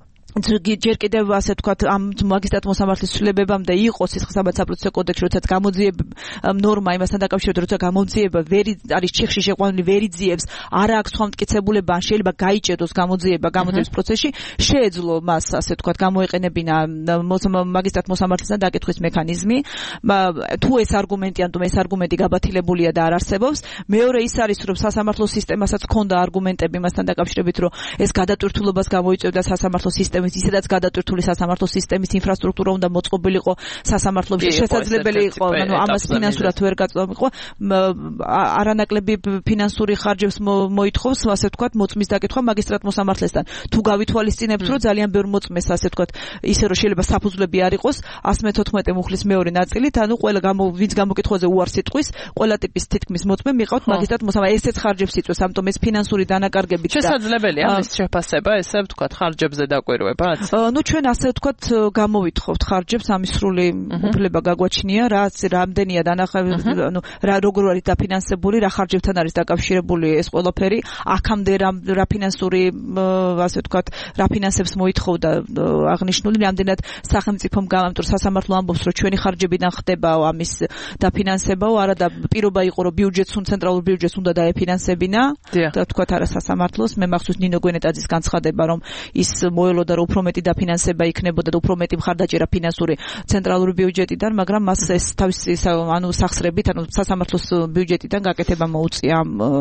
ჯერ კიდევ ასე ვთქვათ ამ მაგისტრატ მოსამართლის ცვლილებებამდე იყო სისხლისამართლე საპროცესო კოდექსში, როდესაც გამოძიება ნორმა იმასთან დაკავშირებით, როცა გამოძიება ვერ არის ჩიხში შეყვანილი, ვერ იძიებს, არა აქვს სხვა მტკიცებულება, ან შეიძლება გაიჭედოს გამოძიება გამოძიების პროცესში, შეეძლო მას ასე ვთქვათ გამოეყენებინა მაგისტრატ მოსამართლესთან დაკითხვის მექანიზმი. თუ ეს არგუმენტი, ანუ ეს არგუმენტი გაბათილებულია და არ არსებობს, მეორე ის არის, რომ სასამართლო სისტემასაც ჰქონდა არგუმენტები იმასთან დაკავშირებით, რომ ეს გადატვირთულობას გამოიწვევდა სასამართლო სისტემას ისედაც გადატვირთული სასამართლო სისტემის ინფრასტრუქტურა უნდა მოწყობილიყო სასამართლოებში, შესაძლებელი იყო, ანუ ამას ფინანსურად ვერ გაწმყო, არანაკლები ფინანსური ხარჯებს მოითხოვს, ასე ვთქვათ, მოწმის დაკითხვა მაგისტრატ მოსამართლესთან. თუ გავითვალისწინებთ, რომ ძალიან ბევრ მოწმეს, ასე ვთქვათ, ისე რომ შეიძლება საფუძვლები არ იყოს, εκατო მეთოთხმეტე მუხლის მეორე ნაწილით, ანუ ყველა ვინც გამოკითხვაზე უარს იტყვის, ყველა ტიპის თითქმის მოწმე მიყავთ მაგისტრატ მოსამართლეს, ესეც ხარჯებს იწვევს, ამიტომ ეს ფინანსური დანაკარგებით და შესაძლებელია ამის შეფასება, ესე ვთქვათ, ხარჯებზე დაკვირვება. ნუ ჩვენ ასე ვთქვათ გამოვითხოვთ ხარჯებს, ამის სრული უფლება გაგვაჩნია, რაც რამდენია დანახავი, ანუ რა როგორ არის დაფინანსებული, რა ხარჯებთან არის დაკავშირებული ეს ყველაფერი, აქამდე რა ფინანსური ასე ვთქვათ, რა ფინანსებს მოითხოვდა აღნიშნული, რამდენად სახელმწიფომ გამამტურ სასამართლო ამბობს, რომ ჩვენი ხარჯებიდან ხდება ამის დაფინანსებაო, არა და პირობა იყო, რომ ბიუჯეტს, ცენტრალურ ბიუჯეტს უნდა დაეფინანსებინა და ვთქვათ არა სასამართლოს. მე მახსოვს ნინო გვენეტაძის განცხადება, რომ ის მოელოდა რომ უფრო მეტი დაფინანსება იქნებოდა და უფრო მეტი მხარდაჭერა ფინანსური ცენტრალური ბიუჯეტიდან, მაგრამ მას ეს თავისი ანუ სახსრებით, ანუ სასამართლოს ბიუჯეტიდან გაკეთება მოუწია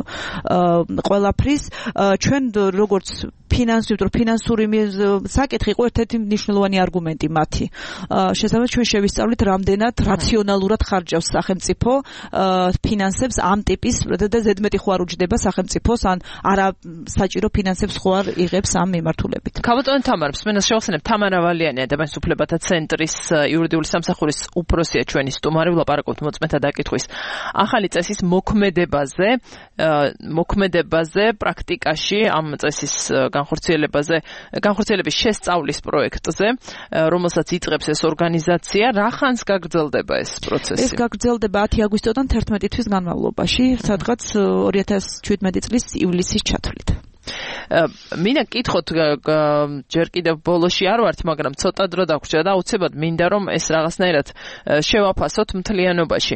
ყველაფრის. ჩვენ როგორც ფინანსური ფინანსური საკითხი იყო ერთ-ერთი მნიშვნელოვანი არგუმენტი მათი. შესაბამისად ჩვენ შევისწავლით, რამდენად რაციონალურად ხარჯავს სახელმწიფო ფინანსებს ამ ტიპის და ზედმეტი ხო არ უჯდება სახელმწიფოს, ან არა საჭირო ფინანსებს ხო არ იღებს ამ მიმართულებით. ქალბატონი თამარ, მსმენელს შევახსენებ, თამარა ვალიანი, ადამიანის უფლებათა ცენტრის იურიდიული სამსახურის უფროსია ჩვენი სტუმარი, ვლაპარაკობთ მოწმეთა დაკითხვის ახალი წესის მოქმედებაზე, მოქმედებაზე პრაქტიკაში ამ წესის განხორციელებაზე, განხორციელების შესწავლის პროექტზე, რომელსაც იწყებს ეს ორგანიზაცია, რახანს გაგრძელდება ეს პროცესი? ეს გაგრძელდება ათი აგვისტოდან თერთმეტი თვის განმავლობაში, სადღაც ორი ათას ჩვიდმეტი წლის ივლისის ჩათვლით. მინდა გკითხოთ ჯერ კიდევ ბოლოში არ ვართ, მაგრამ ცოტა დრო დაგვრჩა და უცებად მინდა რომ ეს რაღაცნაირად შევაფასოთ მთლიანობაში.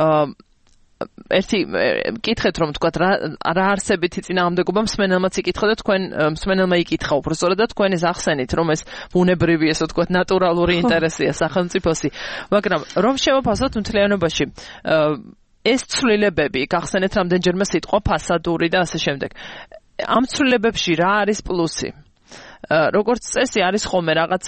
ერთი მკითხეთ რომ თქვა რა არსებითი წინააღმდეგობა მსმენელმაც იკითხა და თქვენ მსმენელმა იკითხა უბრალოდ და თქვენ ეს ახსენით რომ ეს ბუნებრივი ესე თქვა ნატურალური ინტერესია სახელმწიფოსი, მაგრამ რომ შევაფასოთ მთლიანობაში ეს ცვლილებები, გახსენეთ რამდენჯერმე სიტყვა ფასადური და ასე შემდეგ. ამ ცვლილებებში რა არის პლუსი? როგორც წესი არის ხოლმე რაღაც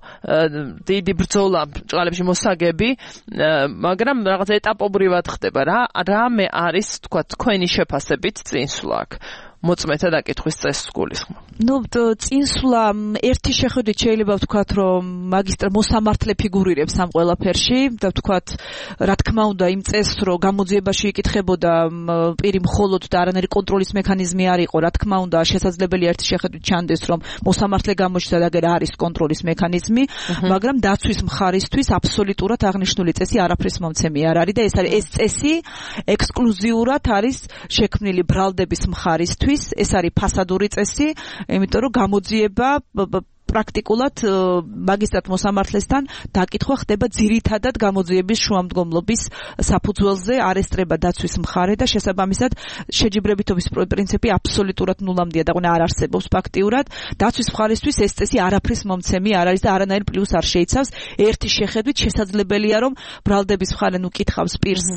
დიდი ბრძოლა ბჭყალებში მოსაგები, მაგრამ რაღაც ეტაპობრივად ხდება. რა რამე არის თქვა თქვენი შეფასებით წინსვლა აქ? მოწმეთა დაკითხვის წესს გულისხმობ. Ну, წინსვლა ერთი შეხედვით შეიძლება ვთქვათ, რომ მაგისტრა მოსამართლე ფიგურირებს ამ ყველაფერში და ვთქვათ, რა თქმა უნდა, იმ წესს რომ გამოძიებაში იკითხებოდა პირი მხოლოდ და არანაირი კონტროლის მექანიზმი არ იყო, რა თქმა უნდა, შესაძლებელია ერთი შეხედვით ჩანდეს, რომ მოსამართლე გამოჩნდა და აგერ არის კონტროლის მექანიზმი, მაგრამ დაცვის მხარისთვის აბსოლუტურად აღნიშნული წესი არაფრის მომცემი არ არის და ეს არის ეს წესი ექსკლუზიურად არის შექმნილი ბრალდების მხარისთვის. ეს არის ფასადური წესი, იმიტომ რომ გამოძიება პრაქტიკულად მაგისტრატ მოსამართლესთან დაკითხვა ხდება ძირითადად გამოძიების შუამდგომლობის საფუძველზე, არესტრება დაცვის მხარე და შესაბამისად შეჯიბრებითობის პრინციპი აბსოლუტურად ნულამდეა და არ არსებობს ფაქტიურად. დაცვის მხარისთვის ეს წესი არაფრის მომცემი არ არის და არანაირ პლუს არ შეიცავს. ერთი შეხედვით შესაძლებელია რომ ბრალდების მხარე ნუ კითხავს პირს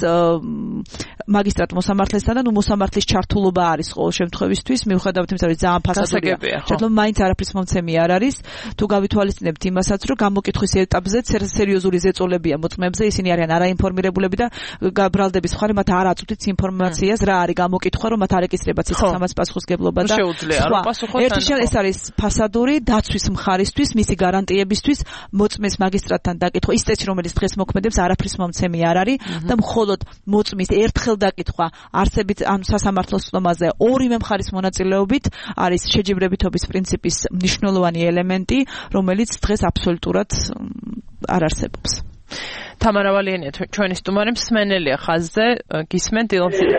მაგისტრატ მოსამართლესთან და ნუ მოსამართლის ჩართულობა არის ყოველ შემთხვევისთვის, მიუხედავად იმისა, რომ ძალიან ფასადურია. შეიძლება მაინც არაფრის მომცემი არ არის. თუ გავითვალისწინებთ იმასაც, რომ გამოკითხვის ეტაპზე სერიოზული ზეწოლებია მოწმეებზე, ისინი არიან არაინფორმირებულები და ბრალდების მხარე მათ არ აწვდით ინფორმაციას, რა არის გამოკითხვა, რომ მათ არ ეკისრებათ სიხსამაც პასუხისგებლობა და სხვა. ერთი შენ ეს არის ფასადური დაცვის მხარისთვის, მისი გარანტიებისთვის მოწმეს მაგისტრატთან დაკითხვა, ის წესი, რომელიც დღეს მოქმედებს, არაფრის მომცემი არ არის და მხოლოდ მოწმის ერთხელ დაკითხვა არსებით ამ სასამართლოს ცნობაზე ორივე მხარის მონაწილეობით არის შეჯიბრებითობის პრინციპის მნიშვნელოვანი ელემენტი, რომელიც დღეს აბსოლუტურად არ არსებობს. თამარა ვალიანია ჩვენი სტუმარი, მსმენელია ხაზზე, გისმენთ დილომშვიდე.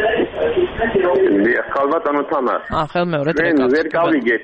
ხალბატ ანუ თამარ. აა ხელმეორედ რეკავ. ვერ გავიგეთ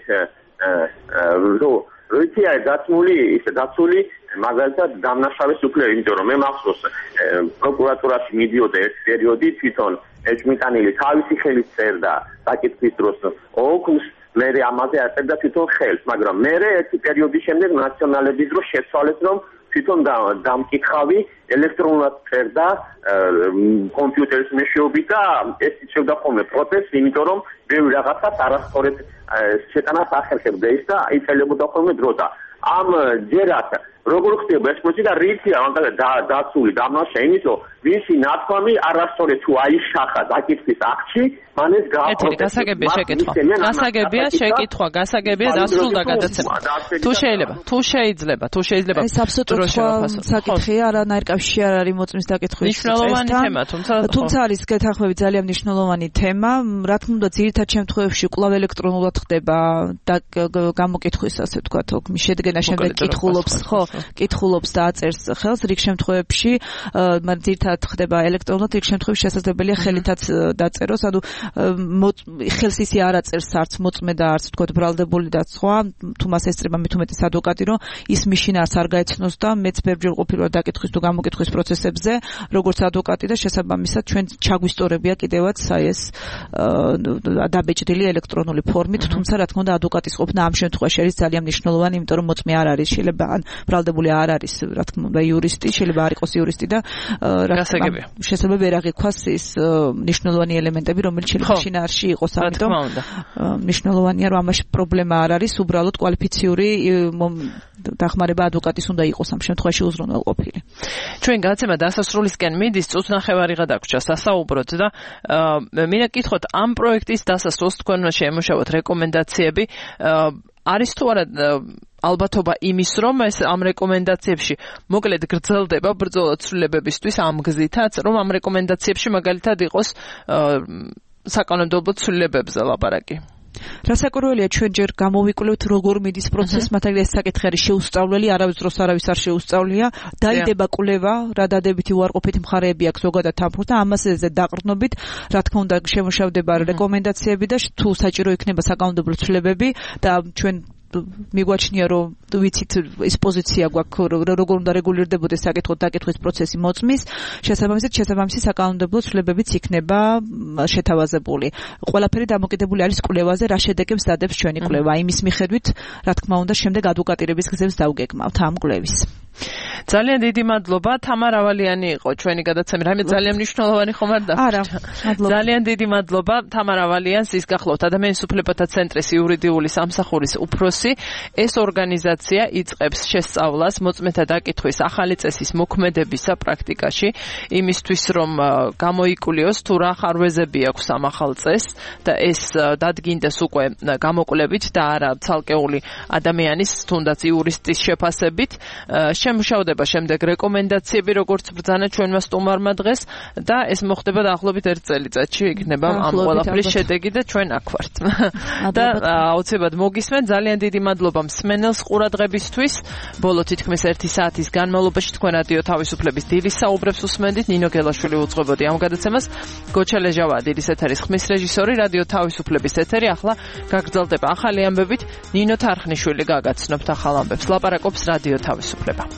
რომ როცა დაცული, ისე დაცული მაგალითად დამნაშავეს უფლება, იმიტომ რომ მე მახსოვს პროკურატურაში მიდიოდა ერთ პერიოდი თვითონ ეჭმიტანილი თავისი ხელით წერდა დაკითხვის დროს ოქუს მე ამაზე აწერდა თვითონ ხელს, მაგრამ მე ერთი პერიოდის შემდეგ ნაციონალების დრო შეცვალეს, რომ თვითონ დამკითხავი ელექტრონულად წერდა კომპიუტერის მეშვეობით და ეს იწევდა ხოლმე პროცესს, იმიტომ რომ ბევრი რაღაცას არასწორად შეტანას ახერხებდა ის და იწელებოდა ხოლმე დრო და ამ ჯერათ როგორ ხდება ეს პროცესი და რითია მაგალითად დაცული დამნაშავე, იმის რომ ვისი ნათქვამი არასწორად თუ აიშახა დაკითხვის აქტში, მან ეს გააფრთხილდა. გასაგებია შეკითხვა. გასაგებია შეკითხვა, გასაგებია დასრულდა გადაცემა. თუ შეიძლება, თუ შეიძლება, თუ შეიძლება. ეს აბსოლუტურად საკითხია, არანაირ კავშირი არ არის მოწმის დაკითხვის წესთან. მნიშვნელოვანი თემა, თუმცა თუმცა არის გეთანხმებით ძალიან მნიშვნელოვანი თემა. რა თქმა უნდა, ძირითად შემთხვევებში კვლავ ელექტრონულად ხდება და გამოკითხვის ასე ვთქვათ, შედგენა შემდეგ კითხულობს, ხო, კითხულობს და აწერს ხელს, რიგ შემთხვევებში, მაგრამ ძირითადად ხდება ელექტრონულად, რიგ შემთხვევებში შესაძლებელია ხელითაც დაწეროს, ანუ ხელს ისე არ აწერს არც მოწმე და არც ვთქვათ ბრალდებული და სხვა, თუ მას ესწრება მით უმეტეს ადვოკატი, რომ ის მიშინას არ გაეცნოს და მეც ბევრჯერ ყოფილვარ დაკითხვის თუ გამოკითხვის პროცესებზე, როგორც ადვოკატი და შესაბამისად ჩვენ ჩაგვისწორებია კიდევაც აი ეს დაბეჭდილი ელექტრონული ფორმით, თუმცა რა თქმა უნდა ადვოკატის ყოფნა ამ შემთხვევაში არის ძალიან მნიშვნელოვანი, იმიტომ რომ მოწმე არ არის, შეიძლება ან ბრალდებული არ არის, რა თქმა უნდა იურისტი, შეიძლება არ იყოს იურისტი და რა თქმა უნდა შესაძლოა ვერ აღიქვას ის მნიშვნელოვანი ელემენტები, რომელიც შეიძლება შინაარსში იყოს, ამიტომ მნიშვნელოვანია რომ ამაში პრობლემა არ არის, უბრალოდ კვალიფიციური დახმარება ადვოკატის უნდა იყოს ამ შემთხვევაში უზრუნველყოფილი. ჩვენ გადაცემა დასასრულისკენ მიდის, წუთნახევარი გადაგვრჩა სასაუბროთ და მინდა გკითხოთ ამ პროექტის დასასრულს თქვენ უნდა შეემუშავოთ რეკომენდაციები, არის თუ არა ალბათობა იმის, რომ ეს ამ რეკომენდაციებში მოკლედ გრძელდება ბრძოლა ცვლილებებისთვის ამ გზითაც, რომ ამ რეკომენდაციებში მაგალითად იყოს საკანონმდებლო ცვლილებებზე ლაპარაკი. რასაკვირველია ჩვენ ჯერ გამოვიკვლევთ როგორ მიდის პროცესი, მაგრამ ეს საკითხი არის შეუსწავლელი, არავის დროს არავის არ შეუსწავლია. დაიდება კვლევა, რა დადებითი უარყოფითი მხარეები აქვს ზოგადად თამბობს და ამაზე დაყრდნობით, რა თქმა უნდა, შემოშავდება რეკომენდაციები და თუ საჭირო იქნება საკანონმდებლო ცვლილებები და ჩვენ მიგვაჩნია რომ ვიცით ეს პოზიცია გვაქვს როგორ უნდა რეგულირდებოდეს საკითხო დაკითხვის პროცესი მოწმის შესაბამისად შესაბამისი საკანონმდებლო ცვლილებებიც იქნება შეთავაზებული. ყველაფერი დამოკიდებული არის კვლევაზე, რა შედეგებს დადებს ჩვენი კვლევა. იმის მიხედვით, რა თქმა უნდა, შემდეგ ადვოკატირების გზებს დავგეგმავთ ამ კვლევის. ძალიან დიდი მადლობა. თამარ ავალიანი იყო ჩვენი გადაცემა. რაიმე ძალიან მნიშვნელოვანი ხომ არ და? არა, მადლობა. ძალიან დიდი მადლობა. თამარ ავალიანს ის გახლავთ ადამიანის უფლებათა ცენტრის იურიდიული სამსახურის უფროსი. ეს ორგანიზაცია იწყებს შესწავლას მოწმეთა დაკითხვის ახალი წესის მოქმედებისა პრაქტიკაში, იმისთვის რომ გამოიკულიოს თუ რა ხარვეზები აქვს ამ ახალ წესს და ეს დადგინდეს უკვე გამოკვლევით და არა ცალკეული ადამიანის, თუნდაც იურისტის შეფასებით. შემუშავდება შემდეგ რეკომენდაციები, როგორც ბრძანა ჩვენმა სტუმარმა დღეს და ეს მოხდება დაახლოებით ერთ წელიწადში იქნება ამ ყველაფრის შედეგი და ჩვენ აქ ვართ. და აუცილებლად მოგისმენთ. ძალიან დიდი მადლობა მსმენელს ყურადღებისთვის. ბოლო თითქმის ერთი საათის განმავლობაში თქვენ რადიო თავისუფლების დილის საუბრებს უსმენდით. ნინო გელაშვილი უძღვებოდი ამ გადაცემას. გოჩა ლეჟავა დილის ეთერის ხმის რეჟისორი. რადიო თავისუფლების ეთერი ახლა გაგრძელდება ახალი ამბებით. ნინო თარხნიშვილი გაგაცნობთ ახალ ამბებს. ლაპარაკობს რადიო თავისუფლება.